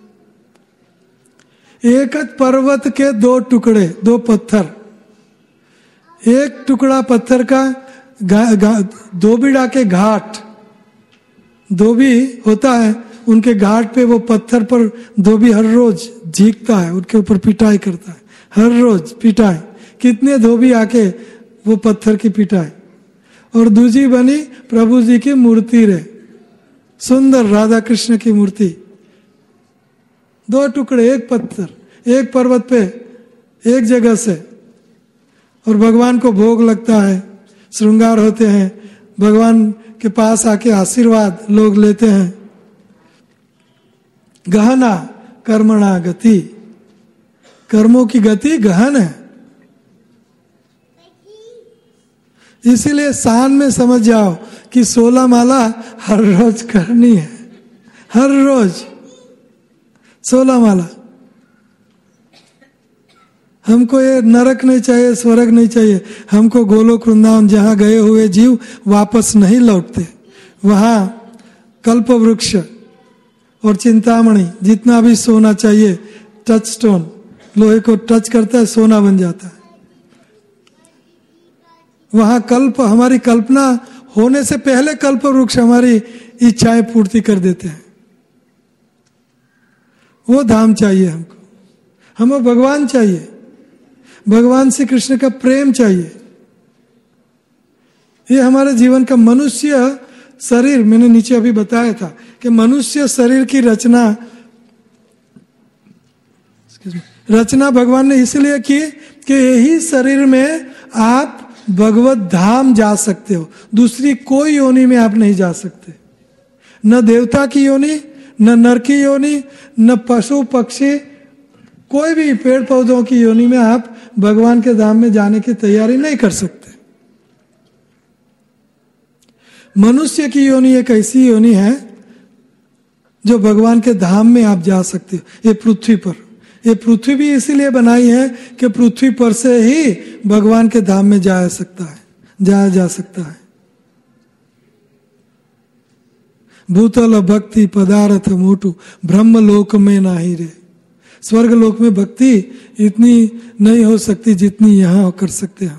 एक पर्वत के 2 टुकड़े, 2 पत्थर, एक टुकड़ा पत्थर का धोबी डाके घाट, धोबी होता है, उनके घाट पे वो पत्थर पर धोबी हर रोज झीकता है, उनके ऊपर पिटाई करता है, हर रोज पिटाई। कितने धोबी आके वो पत्थर की पिटाई। और दूसरी बनी प्रभु जी की मूर्ति रे, सुंदर राधा कृष्ण की मूर्ति। 2 टुकड़े, एक पत्थर, एक पर्वत पे, एक जगह से। और भगवान को भोग लगता है, श्रृंगार होते हैं, भगवान के पास आके आशीर्वाद लोग लेते हैं। गहना कर्मणा गति, कर्मों की गति गहन है। इसीलिए शान में समझ जाओ कि 16 माला हर रोज करनी है, हर रोज 16 माला। हमको ये नरक नहीं चाहिए, स्वर्ग नहीं चाहिए, हमको गोलोक वृंदावन, जहां गए हुए जीव वापस नहीं लौटते, वहां कल्प वृक्ष और चिंतामणि, जितना भी सोना चाहिए, टच स्टोन, लोहे को टच करता है सोना बन जाता है। वहां कल्प, हमारी कल्पना होने से पहले कल्प वृक्ष हमारी इच्छाएं पूर्ति कर देते हैं। वो धाम चाहिए हमको, हमें भगवान चाहिए, भगवान श्री कृष्ण का प्रेम चाहिए। ये हमारे जीवन का मनुष्य शरीर, मैंने नीचे अभी बताया था कि मनुष्य शरीर की रचना भगवान ने इसलिए की कि यही शरीर में आप भगवत धाम जा सकते हो, दूसरी कोई योनि में आप नहीं जा सकते। न देवता की योनि, न नर की योनि, न पशु पक्षी, कोई भी पेड़ पौधों की योनि में आप भगवान के धाम में जाने की तैयारी नहीं कर सकते। मनुष्य की योनि एक ऐसी योनि है जो भगवान के धाम में आप जा सकते हो। ये पृथ्वी पर, ये पृथ्वी भी इसीलिए बनाई है कि पृथ्वी पर से ही भगवान के धाम में जाया जा सकता है। भूतल भक्ति पदार्थ मोटू ब्रह्म लोक में नाही रे, स्वर्ग लोक में भक्ति इतनी नहीं हो सकती जितनी यहां कर सकते हैं।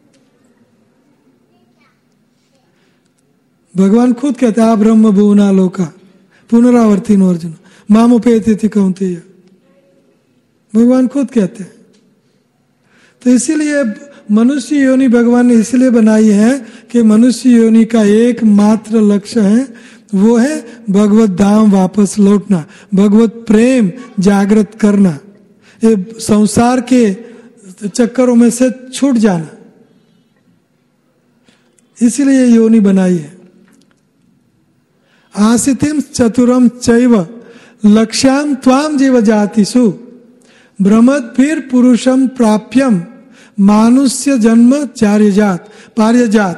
भगवान खुद कहते हैं, आप ब्रह्म भुवना लोका पुनरावर्ती नो अर्जुन मामुपेति कौन्तेय, भगवान खुद कहते हैं। तो इसीलिए मनुष्य योनि भगवान ने इसलिए बनाई है कि मनुष्य योनि का एकमात्र लक्ष्य है, वो है भगवत धाम वापस लौटना, भगवत प्रेम जागृत करना, ये संसार के चक्करों में से छूट जाना। इसीलिए योनि बनाई है। आसितिम चतुरम चैव लक्ष्याम त्वाम जीव जातिषु भ्रमद फिर पुरुषम प्राप्यम मानुष्य जन्म पार्यजात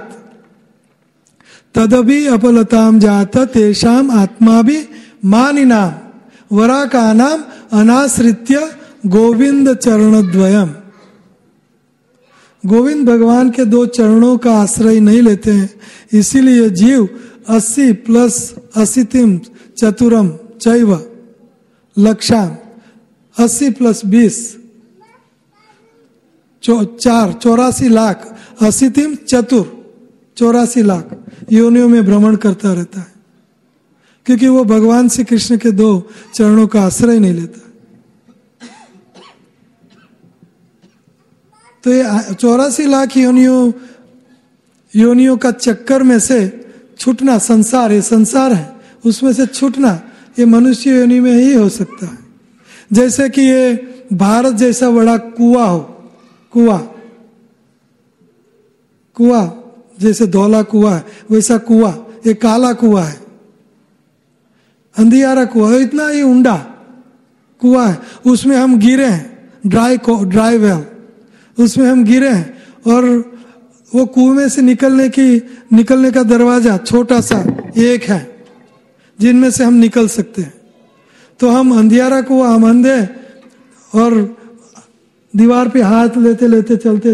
तदभि अपलताम जात तेषाम आत्मा भी मानिनाम वराकानाम अनाश्रित्य गोविंद चरणद्वयम। गोविंद भगवान के 2 चरणों का आश्रय नहीं लेते हैं, इसीलिए जीव 80 प्लस असितिम चतुरम चैव लक्षाम 80 प्लस 20 84 लाख असितिम चतुर 84 लाख योनियों में भ्रमण करता रहता है, क्योंकि वो भगवान श्री कृष्ण के 2 चरणों का आश्रय नहीं लेता। तो ये 84 लाख योनियों का चक्कर में से छूटना, संसार ये संसार है, उसमें से छूटना ये मनुष्य योनि में ही हो सकता है। जैसे कि ये भारत जैसा बड़ा कुआं हो, कुआं जैसे धौला कुआं है वैसा कुआं, ये काला कुआं है, अंधियारा कुआं, इतना ही उंडा कुआं है, उसमें हम गिरे हैं, ड्राई वेल, उसमें हम गिरे हैं और वो कुएं में से निकलने का दरवाजा छोटा सा एक है जिनमें से हम निकल सकते हैं। तो हम अंधियारा कुआं, हम अंधे और दीवार पे हाथ लेते लेते चलते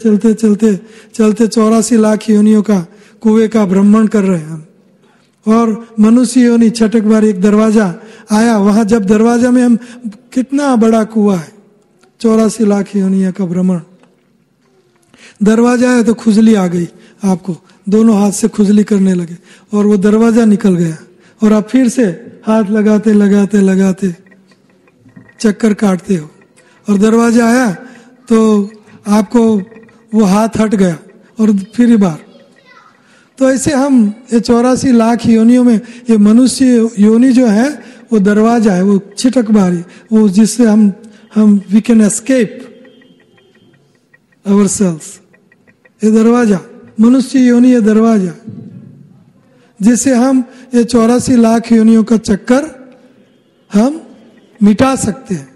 84 लाख योनियों का कुएं का भ्रमण कर रहे हैं हम। और मनुष्य योनि छटक बार एक दरवाजा आया, वहां जब दरवाजा में हम, कितना बड़ा कुआं है, 84 लाख योनियों का भ्रमण, दरवाजा आया तो खुजली आ गई, आपको दोनों हाथ से खुजली करने लगे और वो दरवाजा निकल गया और आप फिर से हाथ लगाते चक्कर काटते हो और दरवाजा आया तो आपको वो हाथ हट गया और फिर बार। तो ऐसे हम ये 84 लाख योनियों में ये मनुष्य योनि जो है वो दरवाजा है, वो छिटक बारी, वो जिससे हम वी कैन एस्केप आवरसेल्व्स। ये दरवाजा मनुष्य योनि, ये दरवाजा जिससे हम ये 84 लाख योनियों का चक्कर हम मिटा सकते हैं।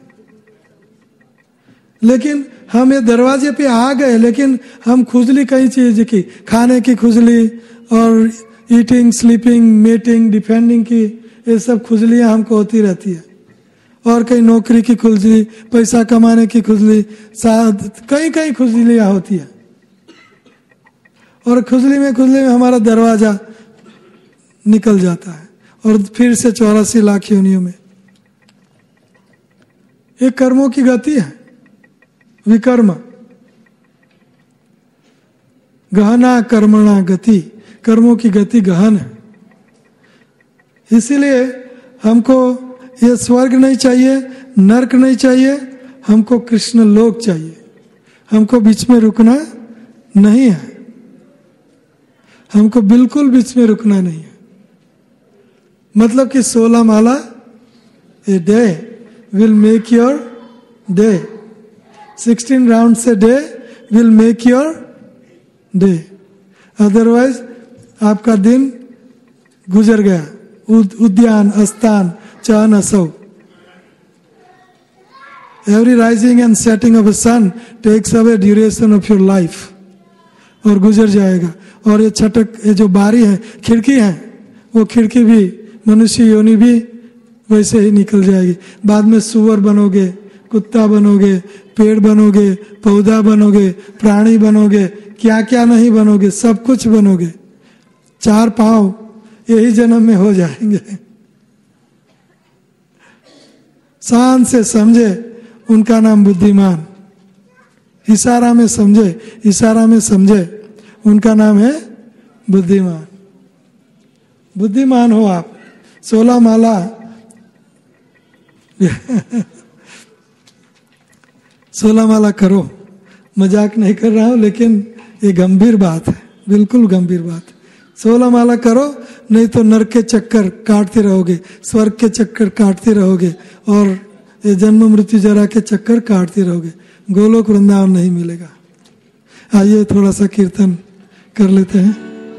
लेकिन हम ये दरवाजे पे आ गए, लेकिन हम खुजली कई चीज की, खाने की खुजली और ईटिंग, स्लीपिंग, मेटिंग, डिफेंडिंग की, ये सब खुजलियां हमको होती रहती है। और कई नौकरी की खुजली, पैसा कमाने की खुजली, कई खुजलियां होती है। और खुजली में हमारा दरवाजा निकल जाता है और फिर से 84 लाख योनियों में। ये कर्मों की गति है, विकर्म, गहना कर्मणा गति, कर्मों की गति गहन है। इसीलिए हमको ये स्वर्ग नहीं चाहिए, नरक नहीं चाहिए, हमको कृष्ण लोक चाहिए। हमको बीच में रुकना नहीं है, हमको बिल्कुल बीच में रुकना नहीं है। मतलब कि 16 mala a day will make your day, 16 rounds a day will make your day, otherwise आपका दिन गुजर गया। उद्यान, अस्थान, चन, असव, every rising and setting of a sun takes away duration of your life, और गुजर जाएगा। और ये छटक, ये जो बारी है, खिड़की है, वो खिड़की भी मनुष्य योनि भी वैसे ही निकल जाएगी। बाद में सुअर बनोगे, कुत्ता बनोगे, पेड़ बनोगे, पौधा बनोगे, प्राणी बनोगे, क्या क्या नहीं बनोगे, सब कुछ बनोगे। 4 पांव यही जन्म में हो जाएंगे। शान से समझे उनका नाम बुद्धिमान। इशारा में समझे, इशारा में समझे उनका नाम है बुद्धिमान। बुद्धिमान हो आप। 16 माला 16 माला करो। मजाक नहीं कर रहा हूं, लेकिन ये गंभीर बात है, बिल्कुल गंभीर बात है। 16 माला करो, नहीं तो नरक के चक्कर काटते रहोगे, स्वर्ग के चक्कर काटते रहोगे, और ये जन्म मृत्यु जरा के चक्कर काटते रहोगे। गोलोक वृंदावन नहीं मिलेगा। आइए थोड़ा सा कीर्तन कर लेते हैं,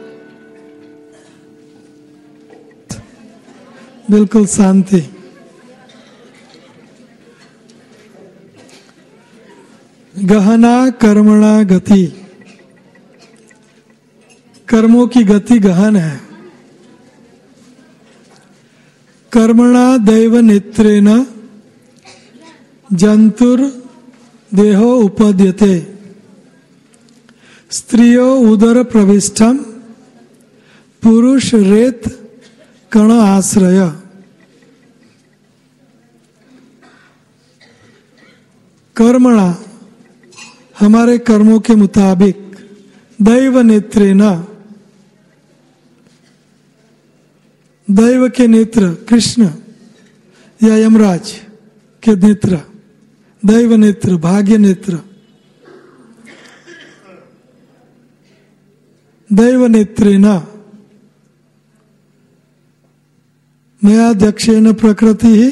बिल्कुल शांति। गहना कर्मणा गति, कर्मों की गति गहन है। कर्मणा दैव नेत्रेण जंतुर देहो उपद्यते, स्त्रियो उदर प्रविष्टम पुरुष रेत कण आश्रय। कर्मणा हमारे कर्मों के मुताबिक, दैव नेत्रेण दैव के नेत्र कृष्ण या यमराज के नेत्र, दैव नेत्र भाग्य नेत्र, दैव नेत्रेण मया दक्षेण प्रकृति ही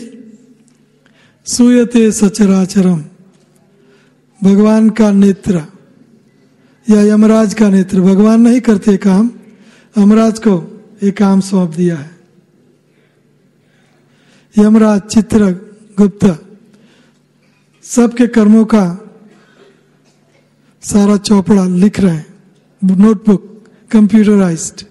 सूयते सचराचरम। भगवान का नेत्र या यमराज का नेत्र, भगवान नहीं करते काम, यमराज को ये काम सौंप दिया है। यमराज चित्रगुप्त सबके कर्मों का सारा चौपड़ा लिख रहे हैं, नोटबुक कंप्यूटराइज्ड।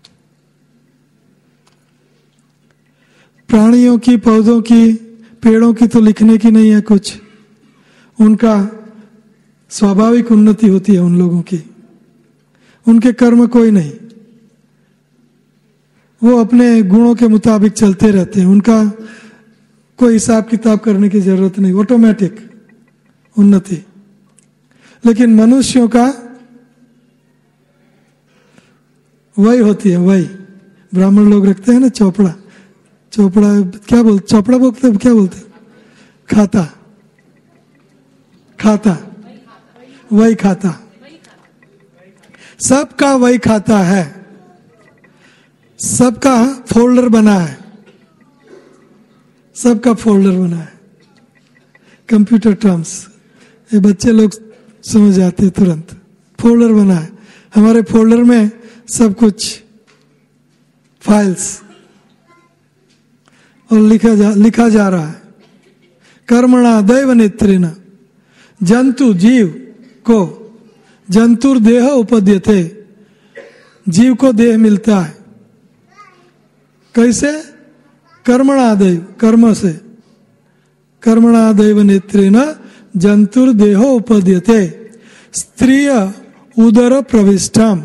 प्राणियों की, पौधों की, पेड़ों की तो लिखने की नहीं है कुछ, उनका स्वाभाविक उन्नति होती है उन लोगों की, उनके कर्म कोई नहीं, वो अपने गुणों के मुताबिक चलते रहते हैं, उनका कोई हिसाब किताब करने की जरूरत नहीं, ऑटोमेटिक उन्नति। लेकिन मनुष्यों का वही होती है, वही ब्राह्मण लोग रखते हैं ना चौपड़ा, चौपड़ा क्या बोलते, चौपड़ा बोलते क्या बोलते, खाता, खाता, वही खाता, सबका वही खाता है, सबका फोल्डर बना है, सबका फोल्डर बना है। कंप्यूटर टर्म्स ये बच्चे लोग समझ जाते हैं तुरंत। फोल्डर बना है, हमारे फोल्डर में सब कुछ फाइल्स और लिखा जा रहा है। कर्मणा दैव नेत्रेण जंतु जीव को, जंतुर देह उपद्यते, जीव को देह मिलता है कैसे? कर्मणा दैव, कर्म से, कर्मणा दैव नेत्रेण जंतुर देहो उपद्यते, स्त्रिय उदर प्रविष्टम,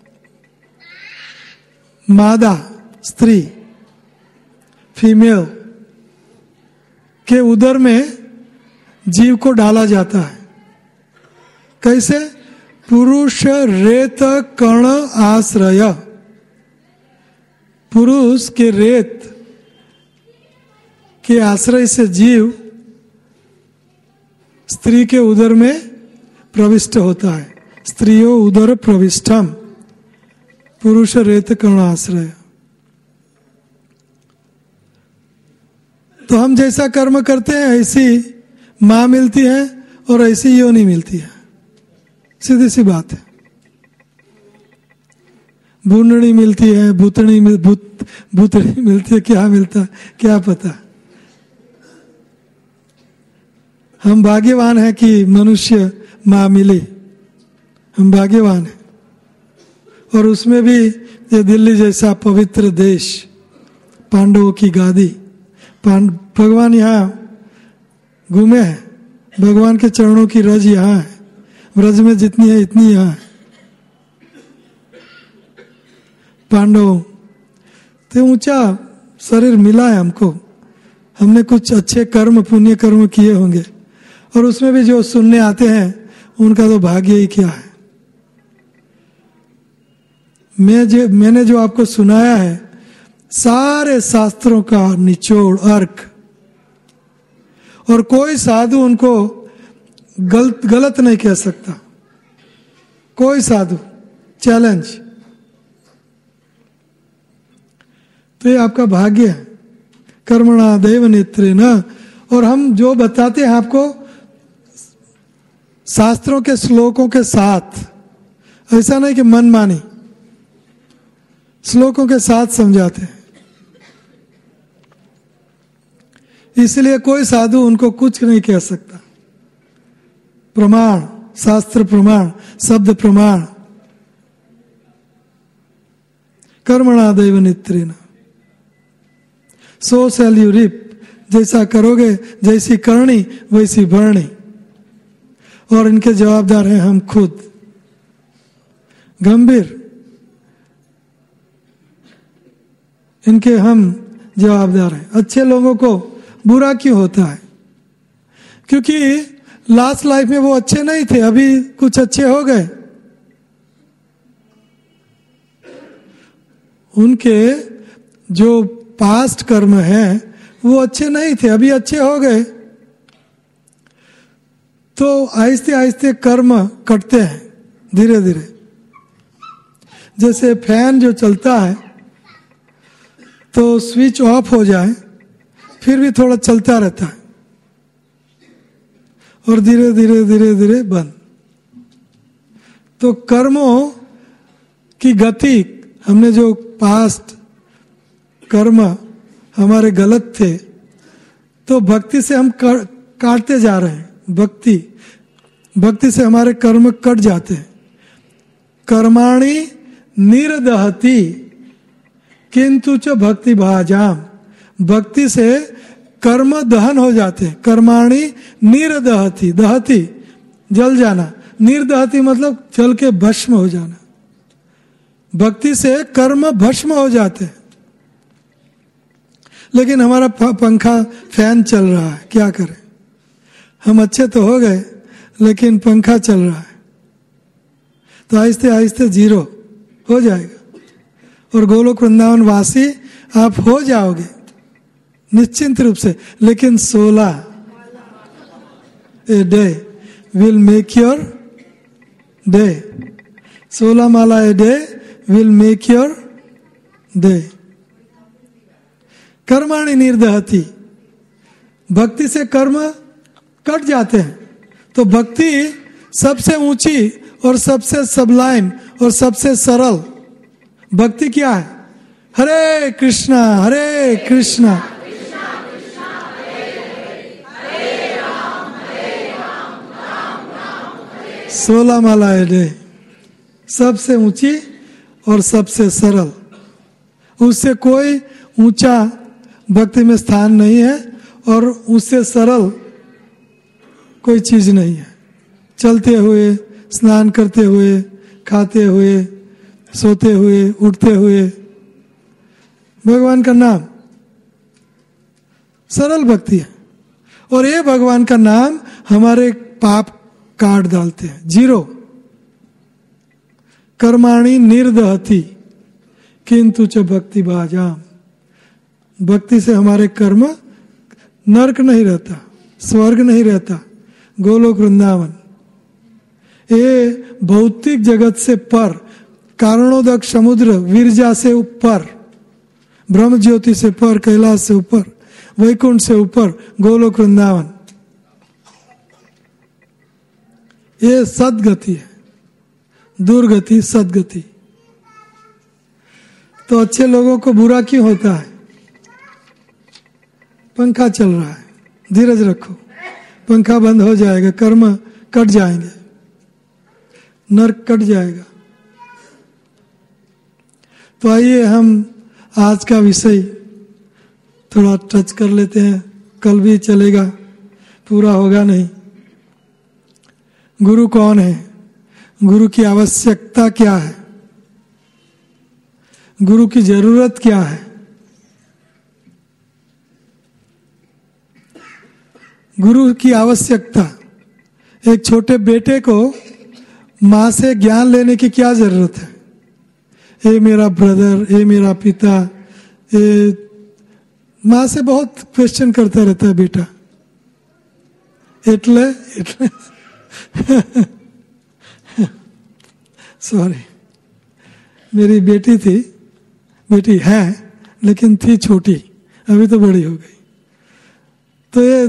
मादा स्त्री फीमेल के उदर में जीव को डाला जाता है कैसे? पुरुष रेत कण आश्रय, पुरुष के रेत के आश्रय से जीव स्त्री के उदर में प्रविष्ट होता है। स्त्रियों उदर प्रविष्टम पुरुष रेत कण आश्रय। तो हम जैसा कर्म करते हैं ऐसी माँ मिलती है और ऐसी योनि मिलती है, सीधी सी बात है। भूनड़ी मिलती है, भूतड़ी भूतड़ी मिलती है, क्या मिलता है क्या पता। हम भाग्यवान हैं कि मनुष्य माँ मिली, हम भाग्यवान हैं। और उसमें भी ये दिल्ली जैसा पवित्र देश, पांडवों की गादी, भगवान यहाँ घूमे हैं, भगवान के चरणों की रज यहाँ है, व्रज में जितनी है इतनी यहाँ है। पांडवों तो ऊंचा शरीर मिला है हमको, हमने कुछ अच्छे कर्म पुण्य कर्म किए होंगे, और उसमें भी जो सुनने आते हैं उनका तो भाग्य ही क्या है। मैंने जो आपको सुनाया है सारे शास्त्रों का निचोड़ अर्क, और कोई साधु उनको गलत नहीं कह सकता, कोई साधु। चैलेंज। तो ये आपका भाग्य है। कर्मणा दैव नेत्रेण। और हम जो बताते हैं आपको शास्त्रों के श्लोकों के साथ, ऐसा नहीं कि मनमानी, श्लोकों के साथ समझाते हैं। इसलिए कोई साधु उनको कुछ नहीं कह सकता। प्रमाण, शास्त्र प्रमाण, शब्द प्रमाण। कर्मणा दैव नेत्रेण सो शैल यू रीप। जैसा करोगे, जैसी करनी वैसी भरनी। और इनके जवाबदार हैं हम खुद। गंभीर, इनके हम जवाबदार हैं। अच्छे लोगों को बुरा क्यों होता है? क्योंकि लास्ट लाइफ में वो अच्छे नहीं थे, अभी कुछ अच्छे हो गए। उनके जो पास्ट कर्म हैं वो अच्छे नहीं थे, अभी अच्छे हो गए। तो आहिस्ते आहिस्ते कर्म कटते हैं धीरे धीरे। जैसे फैन जो चलता है तो स्विच ऑफ हो जाए फिर भी थोड़ा चलता रहता है, और धीरे धीरे धीरे धीरे बंद। तो कर्मों की गति, हमने जो पास्ट कर्म हमारे गलत थे, तो भक्ति से हम काटते जा रहे हैं। भक्ति से हमारे कर्म कट जाते हैं। कर्माणि निर्दहति किंतु च भक्ति भाजाम। भक्ति से कर्म दहन हो जाते हैं। कर्माणि निर्दहति, दहति जल जाना, निर्दहति मतलब जल के भस्म हो जाना। भक्ति से कर्म भस्म हो जाते हैं। लेकिन हमारा पंखा फैन चल रहा है, क्या करें? हम अच्छे तो हो गए लेकिन पंखा चल रहा है, तो आहिस्ते आहिस्ते जीरो हो जाएगा। और गोलोक वृंदावन वासी आप हो जाओगे निश्चिंत रूप से। लेकिन 16 a day will make your day. 16 mala a day will make your day. कर्माणि निर्दहति, भक्ति से कर्म कट जाते हैं। तो भक्ति सबसे ऊंची और सबसे सबलाइम और सबसे सरल भक्ति क्या है? हरे कृष्णा हरे कृष्णा 16 माला ए डे, सबसे ऊंची और सबसे सरल। उससे कोई ऊंचा भक्ति में स्थान नहीं है और उससे सरल कोई चीज नहीं है। चलते हुए, स्नान करते हुए, खाते हुए, सोते हुए, उठते हुए भगवान का नाम सरल भक्ति है। और ये भगवान का नाम हमारे पाप काट डालते हैं, जीरो। कर्माणि निर्दहति किंतु च भक्ति भाजाम। भक्ति से हमारे कर्म नरक नहीं रहता, स्वर्ग नहीं रहता, गोलोक वृंदावन। ये भौतिक जगत से पर, कारणोदक समुद्र विरजा से ऊपर, ब्रह्म ज्योति से पर, कैलाश से ऊपर, वैकुंठ से ऊपर गोलोक वृंदावन। ये सदगति है, दुर्गति सदगति। तो अच्छे लोगों को बुरा क्यों होता है? पंखा चल रहा है, धीरज रखो, पंखा बंद हो जाएगा, कर्म कट जाएंगे, नरक कट जाएगा। तो आइए हम आज का विषय थोड़ा टच कर लेते हैं, कल भी चलेगा, पूरा होगा नहीं। गुरु कौन है? गुरु की आवश्यकता क्या है? गुरु की जरूरत क्या है? गुरु की आवश्यकता। एक छोटे बेटे को माँ से ज्ञान लेने की क्या जरूरत है? ये मेरा ब्रदर, ये मेरा पिता, ये माँ से बहुत क्वेश्चन करता रहता है बेटा। इतले सॉरी, मेरी बेटी थी, बेटी है लेकिन थी छोटी, अभी तो बड़ी हो गई। तो ये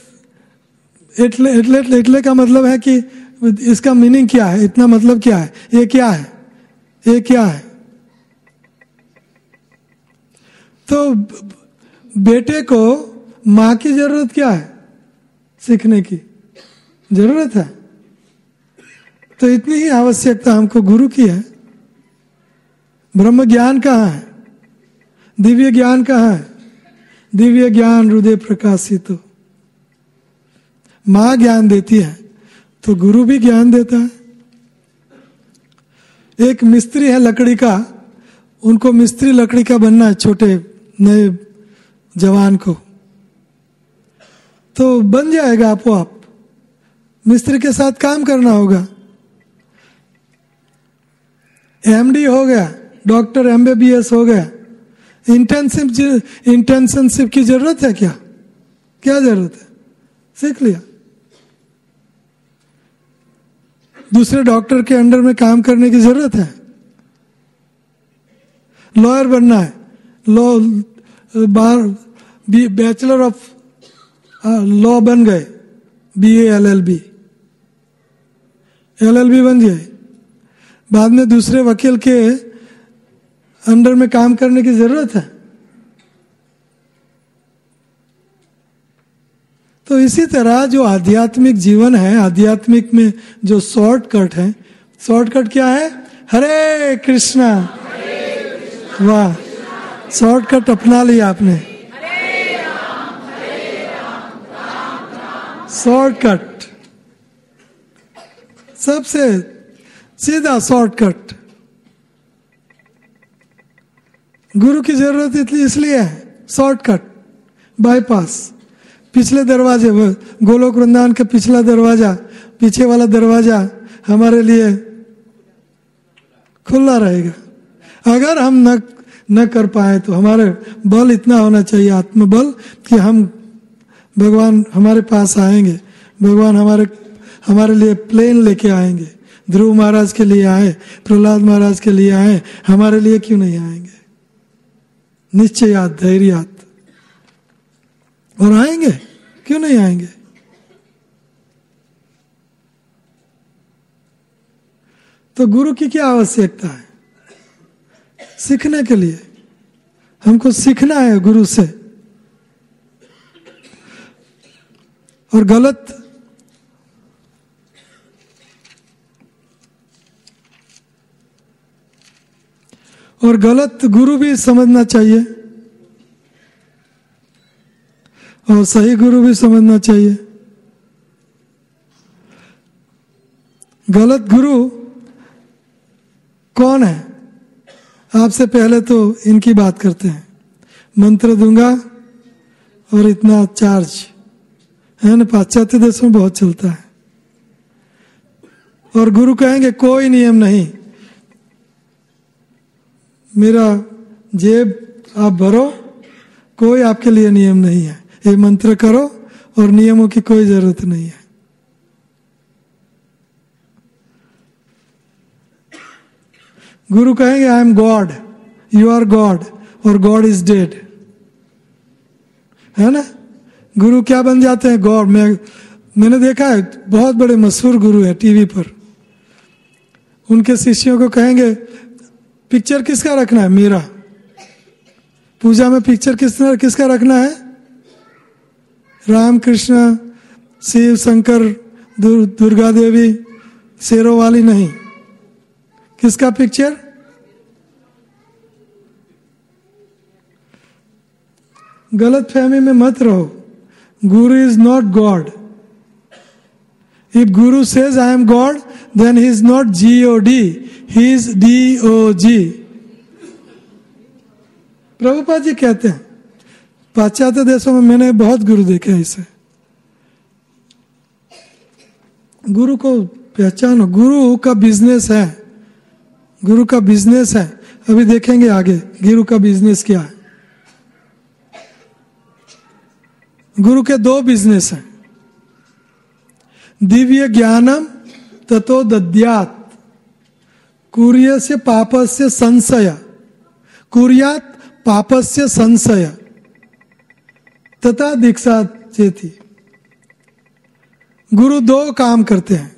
इतले का मतलब है कि इसका मीनिंग क्या है, इतना मतलब क्या है, ये क्या है, ये क्या है। तो बेटे को माँ की जरूरत क्या है? सीखने की जरूरत है। तो इतनी ही आवश्यकता हमको गुरु की है। ब्रह्म ज्ञान कहाँ है? दिव्य ज्ञान कहाँ है? दिव्य ज्ञान हृदय प्रकाशित। माँ ज्ञान देती है तो गुरु भी ज्ञान देता है। एक मिस्त्री है लकड़ी का, उनको मिस्त्री लकड़ी का बनना है, छोटे नए जवान को, तो बन जाएगा आपो आप। मिस्त्री के साथ काम करना होगा। एमडी हो गया, डॉक्टर एमबीबीएस हो गया, इंटर्नशिप की जरूरत है क्या? क्या जरूरत है? सीख लिया। दूसरे डॉक्टर के अंडर में काम करने की जरूरत है? लॉयर बनना है, law bar bachelor of law बन गए, बीए एलएलबी बन गए, बाद में दूसरे वकील के अंडर में काम करने की जरूरत है? तो इसी तरह जो आध्यात्मिक जीवन है, आध्यात्मिक में जो शॉर्टकट है, शॉर्टकट क्या है? हरे कृष्णा। वाह, शॉर्टकट अपना लिया आपने। शॉर्टकट, सबसे सीधा शॉर्टकट। गुरु की जरूरत इसलिए है, शॉर्टकट, बाईपास। पिछले दरवाजे, गोलोक वृंदावन का पिछला दरवाजा, पीछे वाला दरवाजा हमारे लिए खुला रहेगा। अगर हम न कर पाए तो हमारे बल इतना होना चाहिए, आत्मबल, कि हम भगवान हमारे पास आएंगे, भगवान हमारे लिए प्लेन लेके आएंगे। ध्रुव महाराज के लिए आए, प्रहलाद महाराज के लिए आए, हमारे लिए क्यों नहीं आएंगे? निश्चयात, धैर्यात, और आएंगे, क्यों नहीं आएंगे? तो गुरु की क्या आवश्यकता है? सीखने के लिए हमको सीखना है गुरु से। और गलत गुरु भी समझना चाहिए और सही गुरु भी समझना चाहिए। गलत गुरु कौन है? आपसे पहले तो इनकी बात करते हैं। मंत्र दूंगा और इतना चार्ज है ना, पाश्चात्य देशों में बहुत चलता है। और गुरु कहेंगे कोई नियम नहीं, मेरा जेब आप भरो, कोई आपके लिए नियम नहीं है, ये मंत्र करो और नियमों की कोई जरूरत नहीं है। गुरु कहेंगे I am God, you are God, और गॉड इज डेड, है ना। गुरु क्या बन जाते हैं? गॉड। मैंने देखा है, बहुत बड़े मशहूर गुरु है टीवी पर, उनके शिष्यों को कहेंगे पिक्चर किसका रखना है? मेरा। पूजा में पिक्चर किसका रखना है? राम कृष्ण, शिव शंकर, दुर्गा देवी, शेरों वाली नहीं। किसका पिक्चर? गलत फहमी में मत रहो। Guru is not God. If guru says I am God, then he is not God, he is DOG। Prabhupada ji कहते हैं, पाश्चात्य देशों में मैंने बहुत गुरु देखे इसे, गुरु को पहचानो। गुरु का बिजनेस है, गुरु का बिजनेस है। अभी देखेंगे आगे गुरु का बिजनेस क्या है। गुरु के दो बिजनेस हैं, दिव्य ज्ञानम ततो दद्यात कुर्यस्य पापस्य संशय, कुर्यात पापस्य संशय तथा दीक्षा चेति। गुरु दो काम करते हैं,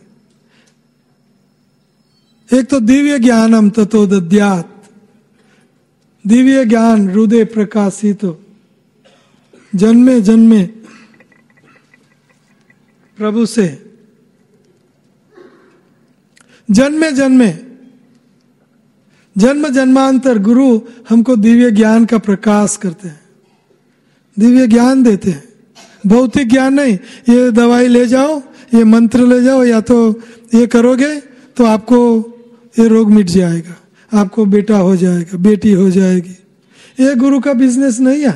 एक तो दिव्य ज्ञानम ततो दद्यात, दिव्य ज्ञान हृदय प्रकाशित हो, जन्मे जन्मे प्रभु से, जन्मे जन्मे जन्म जन्मांतर गुरु हमको दिव्य ज्ञान का प्रकाश करते हैं, दिव्य ज्ञान देते हैं। भौतिक ज्ञान नहीं, ये दवाई ले जाओ, ये मंत्र ले जाओ, या तो ये करोगे तो आपको ये रोग मिट जाएगा, आपको बेटा हो जाएगा, बेटी हो जाएगी। ये गुरु का बिजनेस नहीं है।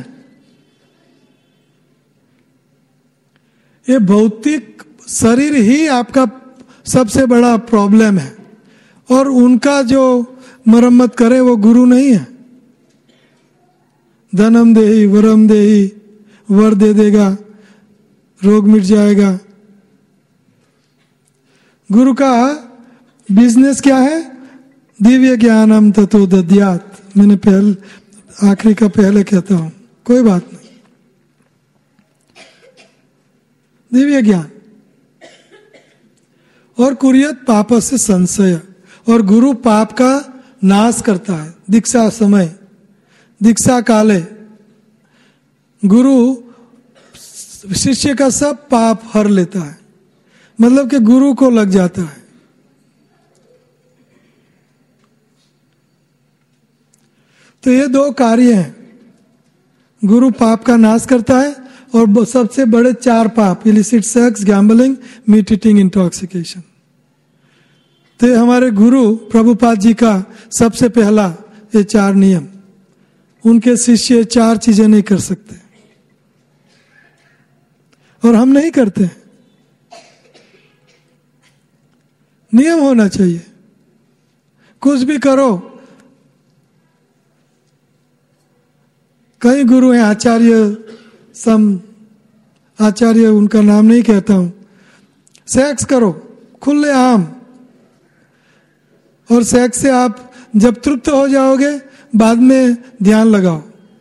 ये भौतिक शरीर ही आपका सबसे बड़ा प्रॉब्लम है, और उनका जो मरम्मत करे वो गुरु नहीं है। धनम देही वरम देही, वर दे देगा, रोग मिट जाएगा। गुरु का बिजनेस क्या है? दिव्य ज्ञानम ततो दद्यात। मैंने पहले आखिरी का पहले कहता हूं, कोई बात नहीं। दिव्य ज्ञान और कुर्यत पाप से संशय, और गुरु पाप का नाश करता है। दीक्षा समय, दीक्षा काले गुरु शिष्य का सब पाप हर लेता है, मतलब कि गुरु को लग जाता है। तो ये दो कार्य हैं, गुरु पाप का नाश करता है, और सबसे बड़े चार पाप, illicit sex, gambling, meat eating, intoxication. तो हमारे गुरु प्रभुपाद जी का सबसे पहला ये चार नियम, उनके शिष्य चार चीजें नहीं कर सकते, और हम नहीं करते। नियम होना चाहिए, कुछ भी करो। कई गुरु हैं, आचार्य उनका नाम नहीं कहता हूं, सेक्स करो खुले आम, और सेक्स से आप जब तृप्त हो जाओगे बाद में ध्यान लगाओ।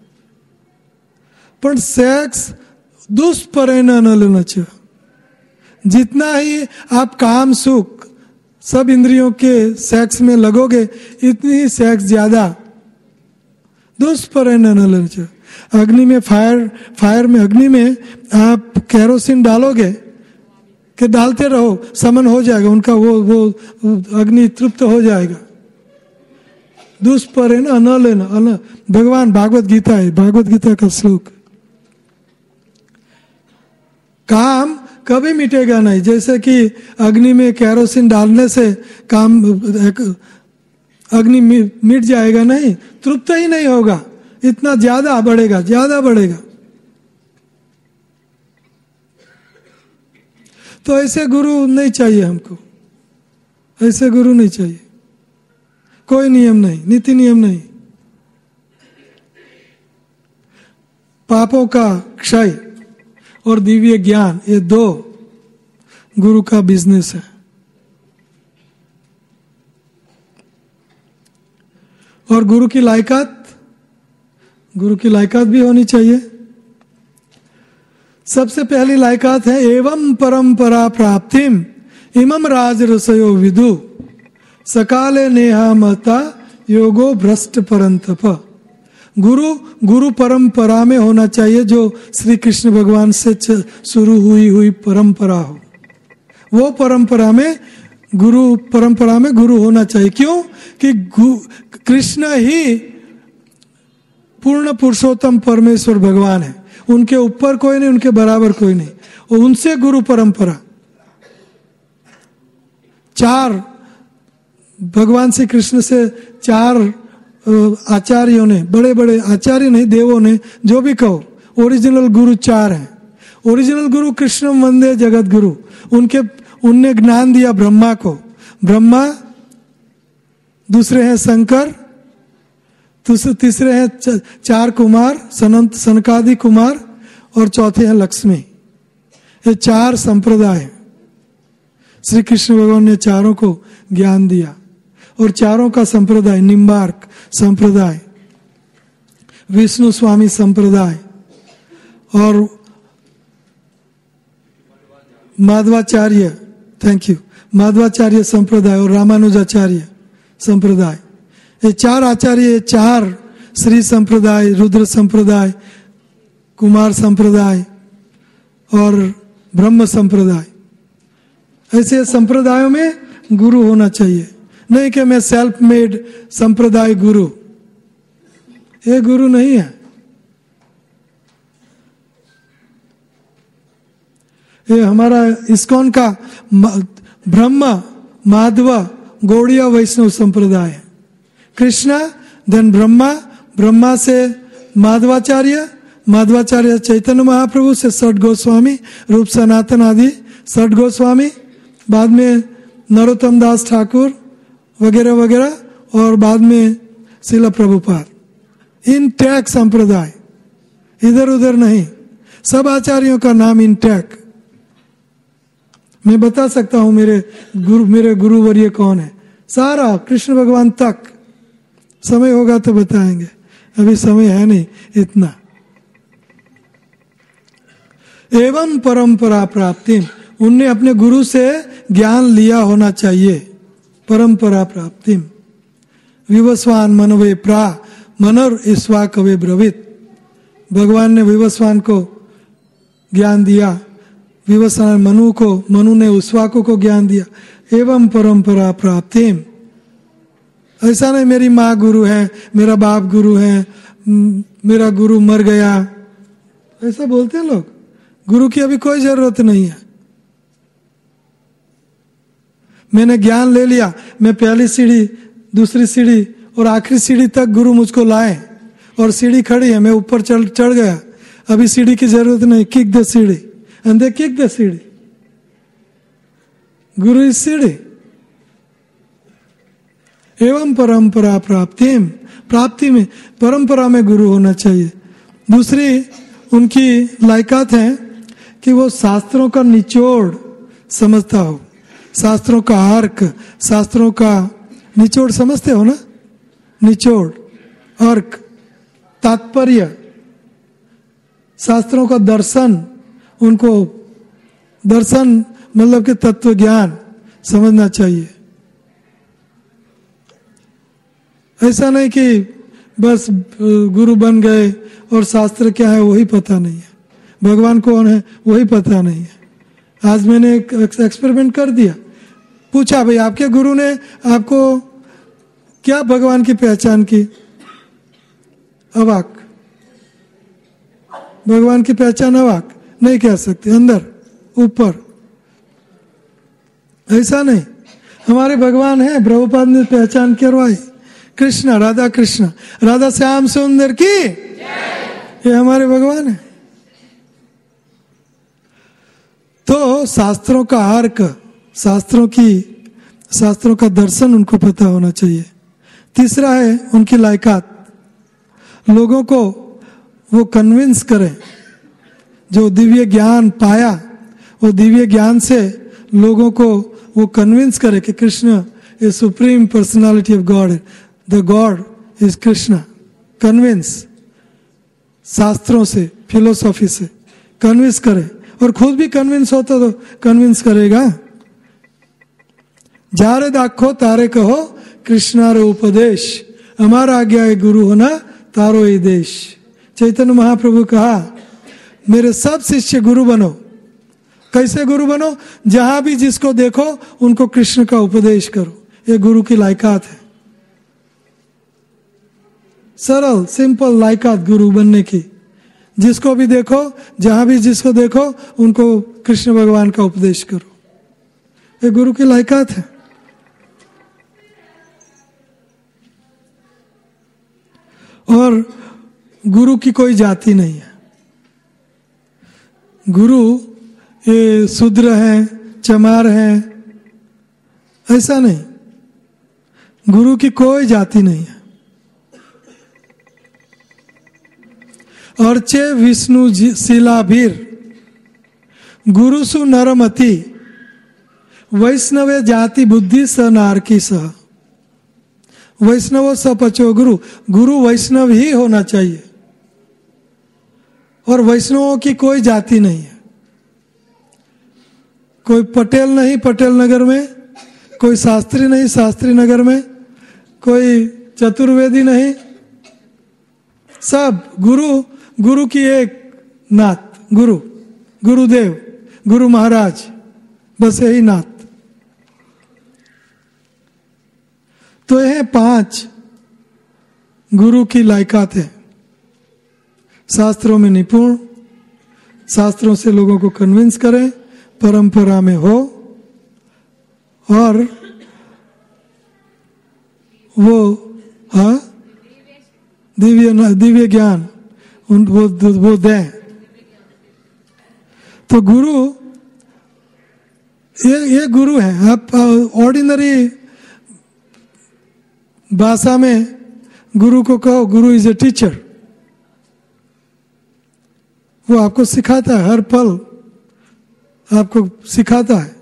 पर सेक्स दुष्परिणाम न लेना चाहिए। जितना ही आप काम सुख सब इंद्रियों के सेक्स में लगोगे, इतनी ही सेक्स ज्यादा दुष्परिणाम न लेना चाहिए। अग्नि में फायर में अग्नि में आप केरोसिन डालोगे कि डालते रहो, समन हो जाएगा उनका, वो अग्नि तृप्त हो जाएगा। दुष्परिणाम न लेना, भगवान भागवत गीता है, भागवत गीता का श्लोक। काम कभी मिटेगा नहीं, जैसे कि अग्नि में केरोसिन डालने से काम अग्नि मिट जाएगा नहीं, तृप्त ही नहीं होगा, इतना ज्यादा बढ़ेगा, ज्यादा बढ़ेगा। तो ऐसे गुरु नहीं चाहिए हमको, ऐसे गुरु नहीं चाहिए। कोई नियम नहीं, नीति नियम नहीं। पापों का क्षय और दिव्य ज्ञान, ये दो गुरु का बिजनेस है। और गुरु की लायकात भी होनी चाहिए। सबसे पहली लायकात है एवं परंपरा प्राप्तिम इमम राजरसयो विदु सकाले नेहा मता योगो भ्रष्ट परंतप। गुरु परंपरा में होना चाहिए, जो श्री कृष्ण भगवान से शुरू हुई परंपरा हो, वो परंपरा में गुरु होना चाहिए। क्यों? कि कृष्ण ही पूर्ण पुरुषोत्तम परमेश्वर भगवान है, उनके ऊपर कोई नहीं, उनके बराबर कोई नहीं, और उनसे गुरु परंपरा। चार भगवान श्री कृष्ण से चार आचार्यों ने, बड़े बड़े आचार्य नहीं, देवों ने, जो भी कहो, ओरिजिनल गुरु चार हैं। ओरिजिनल गुरु कृष्ण वंदे जगत गुरु, उनने ज्ञान दिया ब्रह्मा को। ब्रह्मा, दूसरे हैं शंकर, तीसरे हैं चार कुमार, सनकादि कुमार, और चौथे हैं लक्ष्मी। ये चार संप्रदाय श्री कृष्ण भगवान ने चारों को ज्ञान दिया। और चारों का संप्रदाय निम्बार्क संप्रदाय, विष्णु स्वामी संप्रदाय और माधवाचार्य, थैंक यू, माधवाचार्य संप्रदाय और रामानुजाचार्य संप्रदाय। ये चार आचार्य, ये चार श्री संप्रदाय, रुद्र संप्रदाय, कुमार संप्रदाय और ब्रह्म संप्रदाय, ऐसे संप्रदायों में गुरु होना चाहिए। नहीं कि मैं सेल्फ मेड संप्रदाय गुरु, ये गुरु नहीं है। ये हमारा इस्कॉन का ब्रह्म, माधव, गौड़िया वैष्णव संप्रदाय है। कृष्णा, देन ब्रह्मा, ब्रह्मा से माधवाचार्य, माधवाचार्य चैतन्य महाप्रभु से सठ गोस्वामी, रूप सनातन आदि सठ गोस्वामी, बाद में नरोत्तम दास ठाकुर वगैरह वगैरह, और बाद में श्रील प्रभुपाद। इंटैक्ट संप्रदाय, इधर उधर नहीं, सब आचार्यों का नाम इंटैक्ट। मैं बता सकता हूं मेरे गुरुवर्य कौन है, सारा कृष्ण भगवान तक। समय होगा तो बताएंगे, अभी समय है नहीं इतना। एवं परंपरा प्राप्ति, उनने अपने गुरु से ज्ञान लिया होना चाहिए। परंपरा प्राप्ति, विवस्वान मनवे प्रा मनर ईस्वा कवे ब्रवित, भगवान ने विवस्वान को ज्ञान दिया, विवस्वान मनु को, मनु ने उस्वाको को ज्ञान दिया। एवं परंपरा प्राप्ति, ऐसा नहीं मेरी माँ गुरु है, मेरा बाप गुरु है, मेरा गुरु मर गया, ऐसा बोलते हैं लोग। गुरु की अभी कोई जरूरत नहीं है। मैंने ज्ञान ले लिया, मैं पहली सीढ़ी, दूसरी सीढ़ी और आखिरी सीढ़ी तक गुरु मुझको लाए, और सीढ़ी खड़ी है, मैं ऊपर चढ़ गया, अभी सीढ़ी की जरूरत नहीं। Kick the seedhi and they kick the seedhi, guru इस सीढ़ी। एवं परंपरा प्राप्ति, प्राप्ति में परंपरा में गुरु होना चाहिए। दूसरी उनकी लायकात है कि वो शास्त्रों का निचोड़ समझता हो, शास्त्रों का अर्क, शास्त्रों का निचोड़ समझते हो ना, निचोड़, अर्क, तात्पर्य, शास्त्रों का दर्शन, उनको दर्शन मतलब कि तत्व ज्ञान समझना चाहिए। ऐसा नहीं कि बस गुरु बन गए और शास्त्र क्या है वही पता नहीं है, भगवान कौन है वही पता नहीं है। आज मैंने एक एक्सपेरिमेंट कर दिया, पूछा भाई आपके गुरु ने आपको क्या भगवान की पहचान की? अवाक, भगवान की पहचान अवाक नहीं कह सकते, अंदर ऊपर, ऐसा नहीं। हमारे भगवान है, प्रभुपाद ने पहचान करवाई, कृष्ण, राधा कृष्ण, राधा श्याम सुंदर की, ये हमारे भगवान है। तो शास्त्रों का अर्क, शास्त्रों का दर्शन उनको पता होना चाहिए। तीसरा है उनकी लायकात, लोगों को वो कन्विंस करें, जो दिव्य ज्ञान पाया वो दिव्य ज्ञान से लोगों को वो कन्विंस करे कि Krishna is supreme personality of God, the God is Krishna. Convince, शास्त्रों से, फिलोसॉफी से कन्विंस करे, और खुद भी कन्विंस होता तो कन्विंस करेगा। जारे दाखो तारे कहो कृष्णारे उपदेश, हमारा आज्ञा है गुरु होना तारो ही देश। चैतन्य महाप्रभु कहा मेरे सब शिष्य गुरु बनो। कैसे गुरु बनो? जहां भी जिसको देखो उनको कृष्ण का उपदेश करो, ये गुरु की लायकात है। सरल सिंपल लायकात गुरु बनने की, जिसको भी देखो, जहां भी जिसको देखो उनको कृष्ण भगवान का उपदेश करो, ये गुरु की लायकात है। और गुरु की कोई जाति नहीं है। गुरु ये शूद्र हैं, चमार हैं, ऐसा नहीं। गुरु की कोई जाति नहीं है। अर्चे विष्णु शिलाभीर गुरुसु नरमति वैष्णवे जाति बुद्धि स नारकी सह। वैष्णव सपचो गुरु, गुरु वैष्णव ही होना चाहिए और वैष्णवों की कोई जाति नहीं है। कोई पटेल नहीं पटेल नगर में, कोई शास्त्री नहीं शास्त्री नगर में, कोई चतुर्वेदी नहीं, सब गुरु, गुरु की एक नात, गुरु, गुरुदेव, गुरु महाराज, बस यही नात। तो यह 5 गुरु की लायकात है। शास्त्रों में निपुण, शास्त्रों से लोगों को कन्विंस करें, परंपरा में हो, और वो हाँ दिव्य ज्ञान वो दें। तो गुरु ये गुरु है। आप ऑर्डिनरी भाषा में गुरु को कहो गुरु इज ए टीचर, वो आपको सिखाता है, हर पल आपको सिखाता है।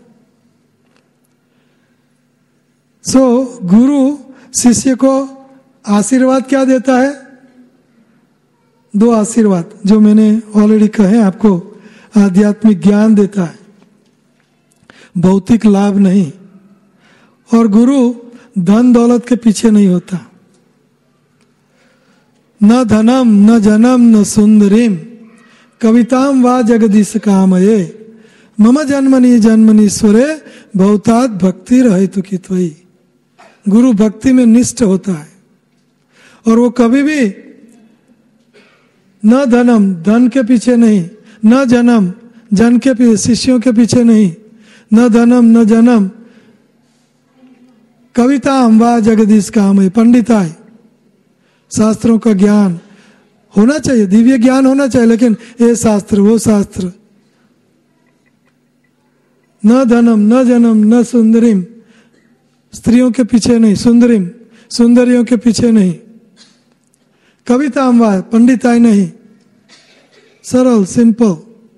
गुरु शिष्य को आशीर्वाद क्या देता है? 2 आशीर्वाद जो मैंने ऑलरेडी कहे आपको। आध्यात्मिक ज्ञान देता है, भौतिक लाभ नहीं। और गुरु धन दौलत के पीछे नहीं होता। न धनम न जनम न सुंदरीम कविताम वा जगदीश कामये मम जन्मनि जन्मनीश्वरे भवतात भक्ति रहितु की त्वयि। गुरु भक्ति में निष्ठ होता है और वो कभी भी न धनम, धन के पीछे नहीं, न जन्म, जन के पीछे, शिष्यों के पीछे नहीं, न धनम न जन्म, कविता वा जगदीश कामये, पंडिताई, शास्त्रों का ज्ञान होना चाहिए, दिव्य ज्ञान होना चाहिए, लेकिन ये शास्त्र वो शास्त्र। न धनम न जन्म न सुंदरीम, स्त्रियों के पीछे नहीं, सुंदरीम, सुंदरियों के पीछे नहीं, कविता वा, पंडिताई नहीं, सरल सिंपल।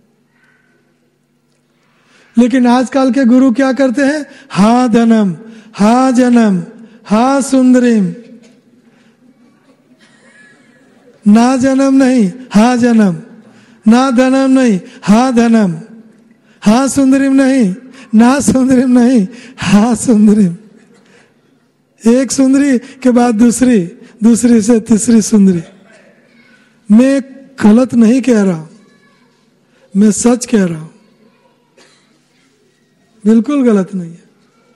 लेकिन आजकल के गुरु क्या करते हैं? हा धनम, हा जन्म, हा सुंदरीम, ना जन्म नहीं, हा जन्म, ना धनम नहीं, हा धनम, हा सुंदरीम नहीं, ना सुंदरीम नहीं, हा सुंदरीम। एक सुंदरी के बाद दूसरी, दूसरी से तीसरी सुंदरी। मैं गलत नहीं कह रहा हूं, मैं सच कह रहा हूं, बिल्कुल गलत नहीं है।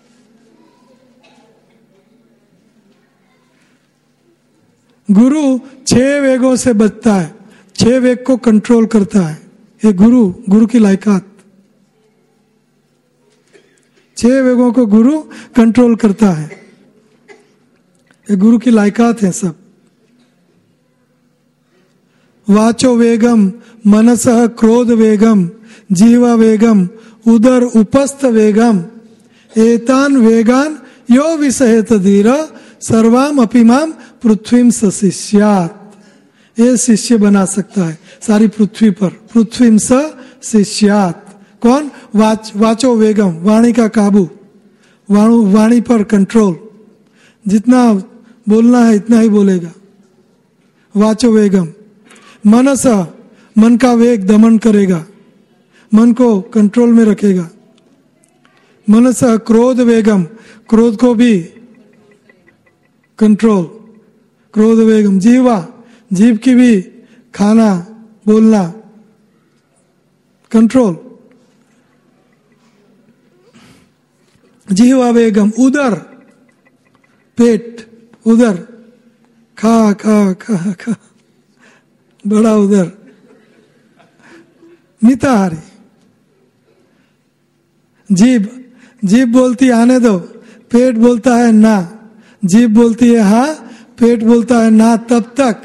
गुरु 6 वेगों से बचता है, 6 वेग को कंट्रोल करता है। ये गुरु, गुरु की लायकात, 6 वेगों को गुरु कंट्रोल करता है। ये गुरु की लायकात है सब। वाचो वेगम मनसः क्रोध वेगम जीवा वेगम उदर उपस्थ वेगम एतान वेगान यो विसहेत धीरा सर्वाम अपिमाम पृथ्वीम सशिष्यात। ये शिष्य बना सकता है सारी पृथ्वी पर। पृथ्वीम सशिष्यात कौन? वाचो वेगम, वाणी का काबू, वाणी पर कंट्रोल, जितना बोलना है इतना ही बोलेगा। वाचो वेगम, मनस, मन का वेग दमन करेगा, मन को कंट्रोल में रखेगा। मनस क्रोध वेगम, क्रोध को भी कंट्रोल, क्रोध वेगम। जीवा, जीव की भी खाना बोलना कंट्रोल। जीवा वेगम, उदर, पेट, उदर, खा खा खा खा, बड़ा उदर, मिताहारी। जीभ, जीभ बोलती आने दो, पेट बोलता है ना, जीभ बोलती है हाँ, पेट बोलता है ना, तब तक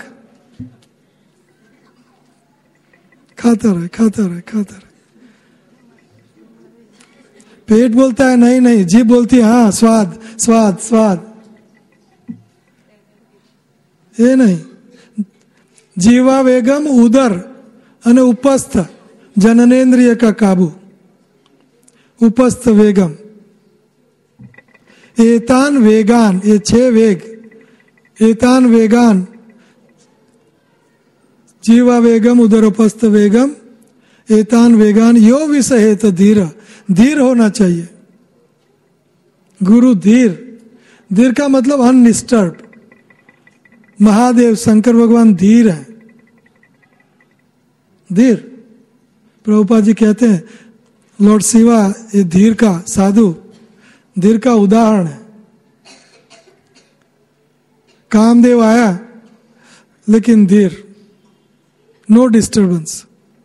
खाता रहे, खाता रहे, खाता रहे। पेट बोलता है नहीं नहीं, जीभ बोलती है हाँ स्वाद स्वाद स्वाद। ये नहीं, जीवा वेगम उदर અને ઉપસ્થ जननेन्द्रिय का काबू, उपस्थ वेगम। एतान वेगान, ये 6 वेग, एतान वेगान, जीवा वेगम उदर उपस्थ वेगम, एतान वेगान यो विषहेत धीर, धीर होना चाहिए गुरु। धीर, धीर का मतलब अनडिस्टर्ब। महादेव शंकर भगवान धीर है, धीर। प्रभुपाद जी कहते हैं लॉर्ड शिवा ये धीर का, साधु धीर का उदाहरण है। कामदेव आया लेकिन धीर, no disturbance,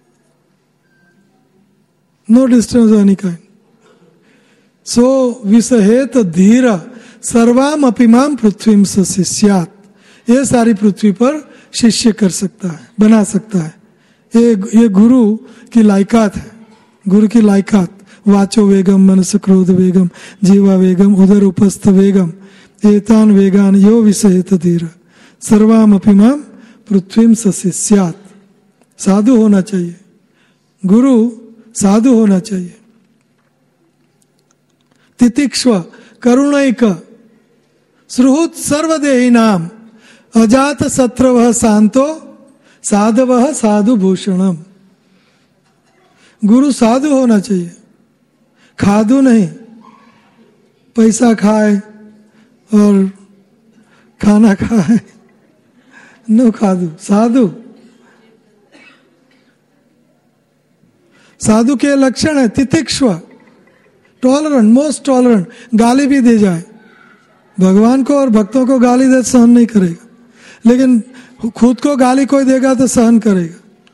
no disturbance any kind. So विसहेत धीर सर्वाम अपिमाम पृथ्वीम शिष्यात, ये सारी पृथ्वी पर शिष्य कर सकता है, बना सकता है। ये गुरु की लायकात है, गुरु की लायकात। वाचो वेगम मनस क्रोध वेगम जीवा वेगम उदर उपस्थ वेगम एतान वेगान यो विषयत धीर सर्वाम अपिमाम पृथ्वीम शिष्यात। साधु होना चाहिए, गुरु साधु होना चाहिए। तितिक्ष्व करुणैक सुहृत सर्वदेही नाम अजात शत्रवः शांतो साधवः साधु भूषणम। गुरु साधु होना चाहिए, खादू नहीं, पैसा खाए और खाना खाए, नो खादू। साधु, साधु के लक्षण है तितिक्ष्व, टॉलरेंट, मोस्ट टॉलरेंट। गाली भी दे जाए भगवान को और भक्तों को गाली दे सहन नहीं करेगा, लेकिन खुद को गाली कोई देगा तो सहन करेगा।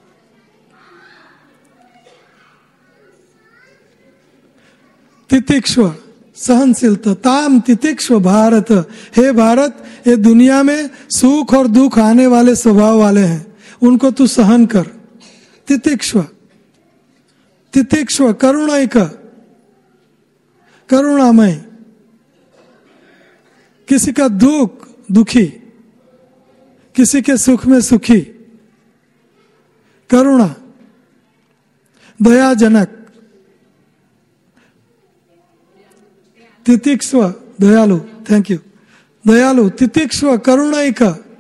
तितिक्ष्व सहनशीलता, ताम तितिक्ष्व भारत, हे भारत ये दुनिया में सुख और दुख आने वाले स्वभाव वाले हैं, उनको तू सहन कर। तितिक्ष्व, तितिक्ष्व करुणैक, करुणामय। किसी का दुख दुखी, किसी के सुख में सुखी, करुणा। दयाजनक, तितिक्ष्व दयालु, थैंक यू, दयालु। तितिक्ष्व करुणैक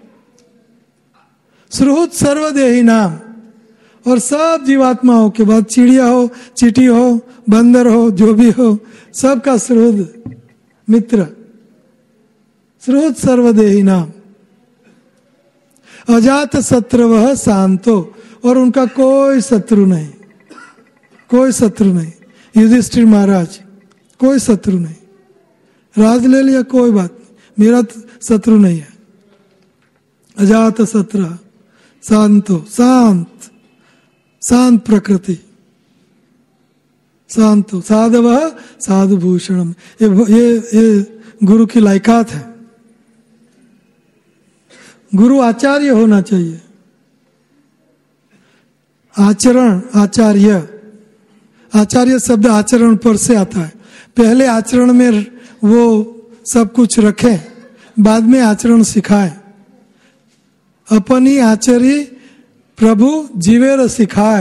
सुहृत सर्वदेही नाम, और सब जीवात्माओं के बाद चिड़िया हो, चींटी हो, बंदर हो, जो भी हो, सबका सुहृद मित्र, सुहृत सर्वदेही नाम। अजात शत्रवः शांतो, और उनका कोई शत्रु नहीं, कोई शत्रु नहीं। युधिष्ठिर महाराज कोई शत्रु नहीं, राज ले लिया कोई बात नहीं, मेरा शत्रु नहीं है। अजात शत्रु शांतो, शांत, शांत प्रकृति, शांतो साधवः साधु भूषणम। ये गुरु की लायकात है। गुरु आचार्य होना चाहिए। आचरण, आचार्य, आचार्य शब्द आचरण पर से आता है। पहले आचरण में वो सब कुछ रखे, बाद में आचरण सिखाए। अपनी आचरी प्रभु जीवेर सिखाए।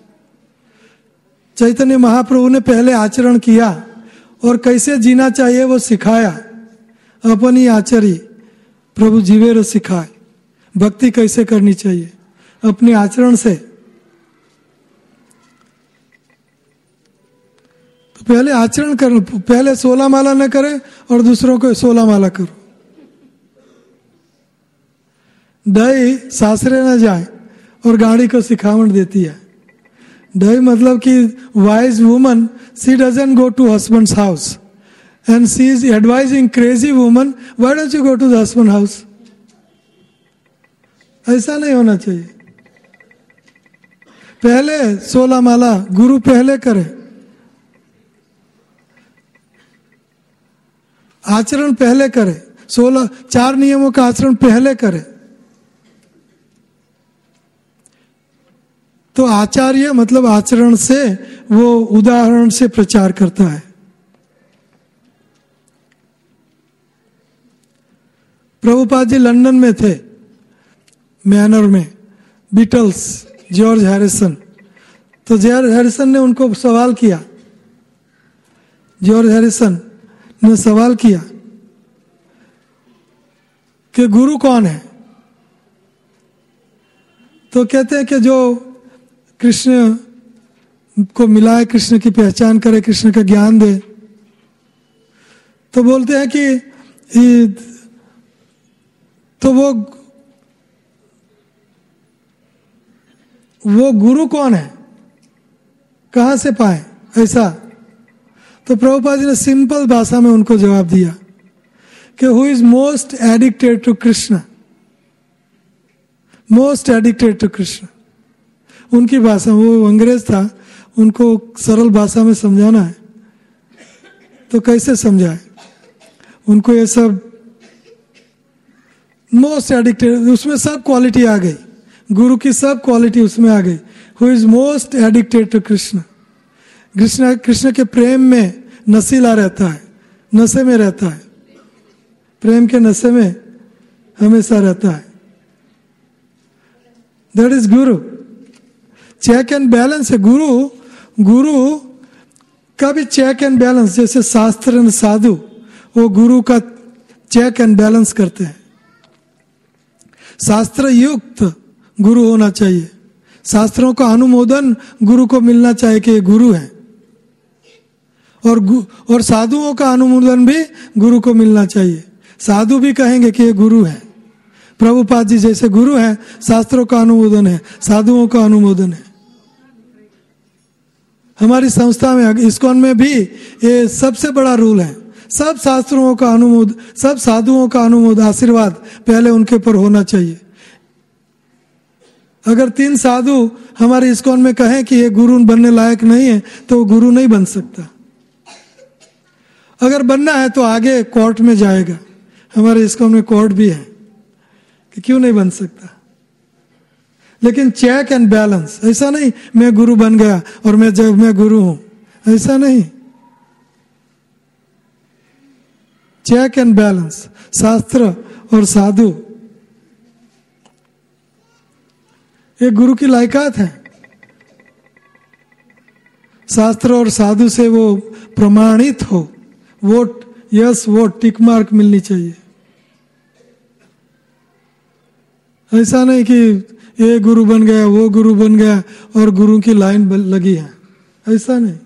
चैतन्य महाप्रभु ने पहले आचरण किया और कैसे जीना चाहिए वो सिखाया। अपनी आचरी प्रभु जीवेर सिखाए। भक्ति कैसे करनी चाहिए अपने आचरण से। तो पहले आचरण करो, पहले 16 माला न करें और दूसरों को 16 माला करो। दही सासरे न जाए और गाड़ी को सिखावट देती है। दही मतलब कि wise woman, she doesn't go to husband's house and she is advising crazy woman, why don't you go to the husband house. ऐसा नहीं होना चाहिए। पहले 16 माला गुरु पहले करे, आचरण पहले करे। 4 नियमों का आचरण पहले करे। तो आचार्य मतलब आचरण से, वो उदाहरण से प्रचार करता है। प्रभुपाद जी लंदन में थे, मैनर में, बीटल्स, जॉर्ज हैरिसन। तो जॉर्ज हैरिसन ने उनको सवाल किया, जॉर्ज हैरिसन ने सवाल किया कि गुरु कौन है? तो कहते हैं कि जो कृष्ण को मिला है, कृष्ण की पहचान करे, कृष्ण का ज्ञान दे। तो बोलते हैं कि तो वो गुरु कौन है, कहां से पाए ऐसा? तो प्रभुपाद जी ने सिंपल भाषा में उनको जवाब दिया कि who is most addicted to Krishna, most addicted to Krishna. उनकी भाषा, वो अंग्रेज था, उनको सरल भाषा में समझाना है तो कैसे समझाए उनको? ये सब मोस्ट एडिक्टेड, उसमें सब क्वालिटी आ गई, गुरु की सब क्वालिटी उसमें आ गई। Who is most addicted to Krishna, Krishna के प्रेम में नशीला रहता है, नशे में रहता है, प्रेम के नशे में हमेशा रहता है। That is guru. Check and balance है गुरु का भी चेक एंड बैलेंस, जैसे शास्त्र एंड साधु वो गुरु का चेक एंड बैलेंस करते हैं। शास्त्र युक्त गुरु होना चाहिए, शास्त्रों का अनुमोदन गुरु को मिलना चाहिए कि ये गुरु है, और साधुओं का अनुमोदन भी गुरु को मिलना चाहिए। साधु भी कहेंगे कि ये गुरु है। प्रभुपाद जी जैसे गुरु हैं, शास्त्रों का अनुमोदन है, साधुओं का अनुमोदन है। हमारी संस्था में, इस्कॉन में भी ये सबसे बड़ा रूल है, सब शास्त्रों का अनुमोदन, सब साधुओं का अनुमोदन, आशीर्वाद पहले उनके ऊपर होना चाहिए। अगर 3 साधु हमारे इस्कॉन में कहें कि ये गुरु बनने लायक नहीं है तो वो गुरु नहीं बन सकता। अगर बनना है तो आगे कोर्ट में जाएगा। हमारे इस्कॉन में कोर्ट भी है कि क्यों नहीं बन सकता। लेकिन चेक एंड बैलेंस, ऐसा नहीं मैं गुरु बन गया और मैं गुरु हूं, ऐसा नहीं। चेक एंड बैलेंस, शास्त्र और साधु, ये गुरु की लायकात है। शास्त्र और साधु से वो प्रमाणित हो, vote, yes vote, tick mark मिलनी चाहिए। ऐसा नहीं कि ये गुरु बन गया, वो गुरु बन गया और गुरु की लाइन लगी है, ऐसा नहीं।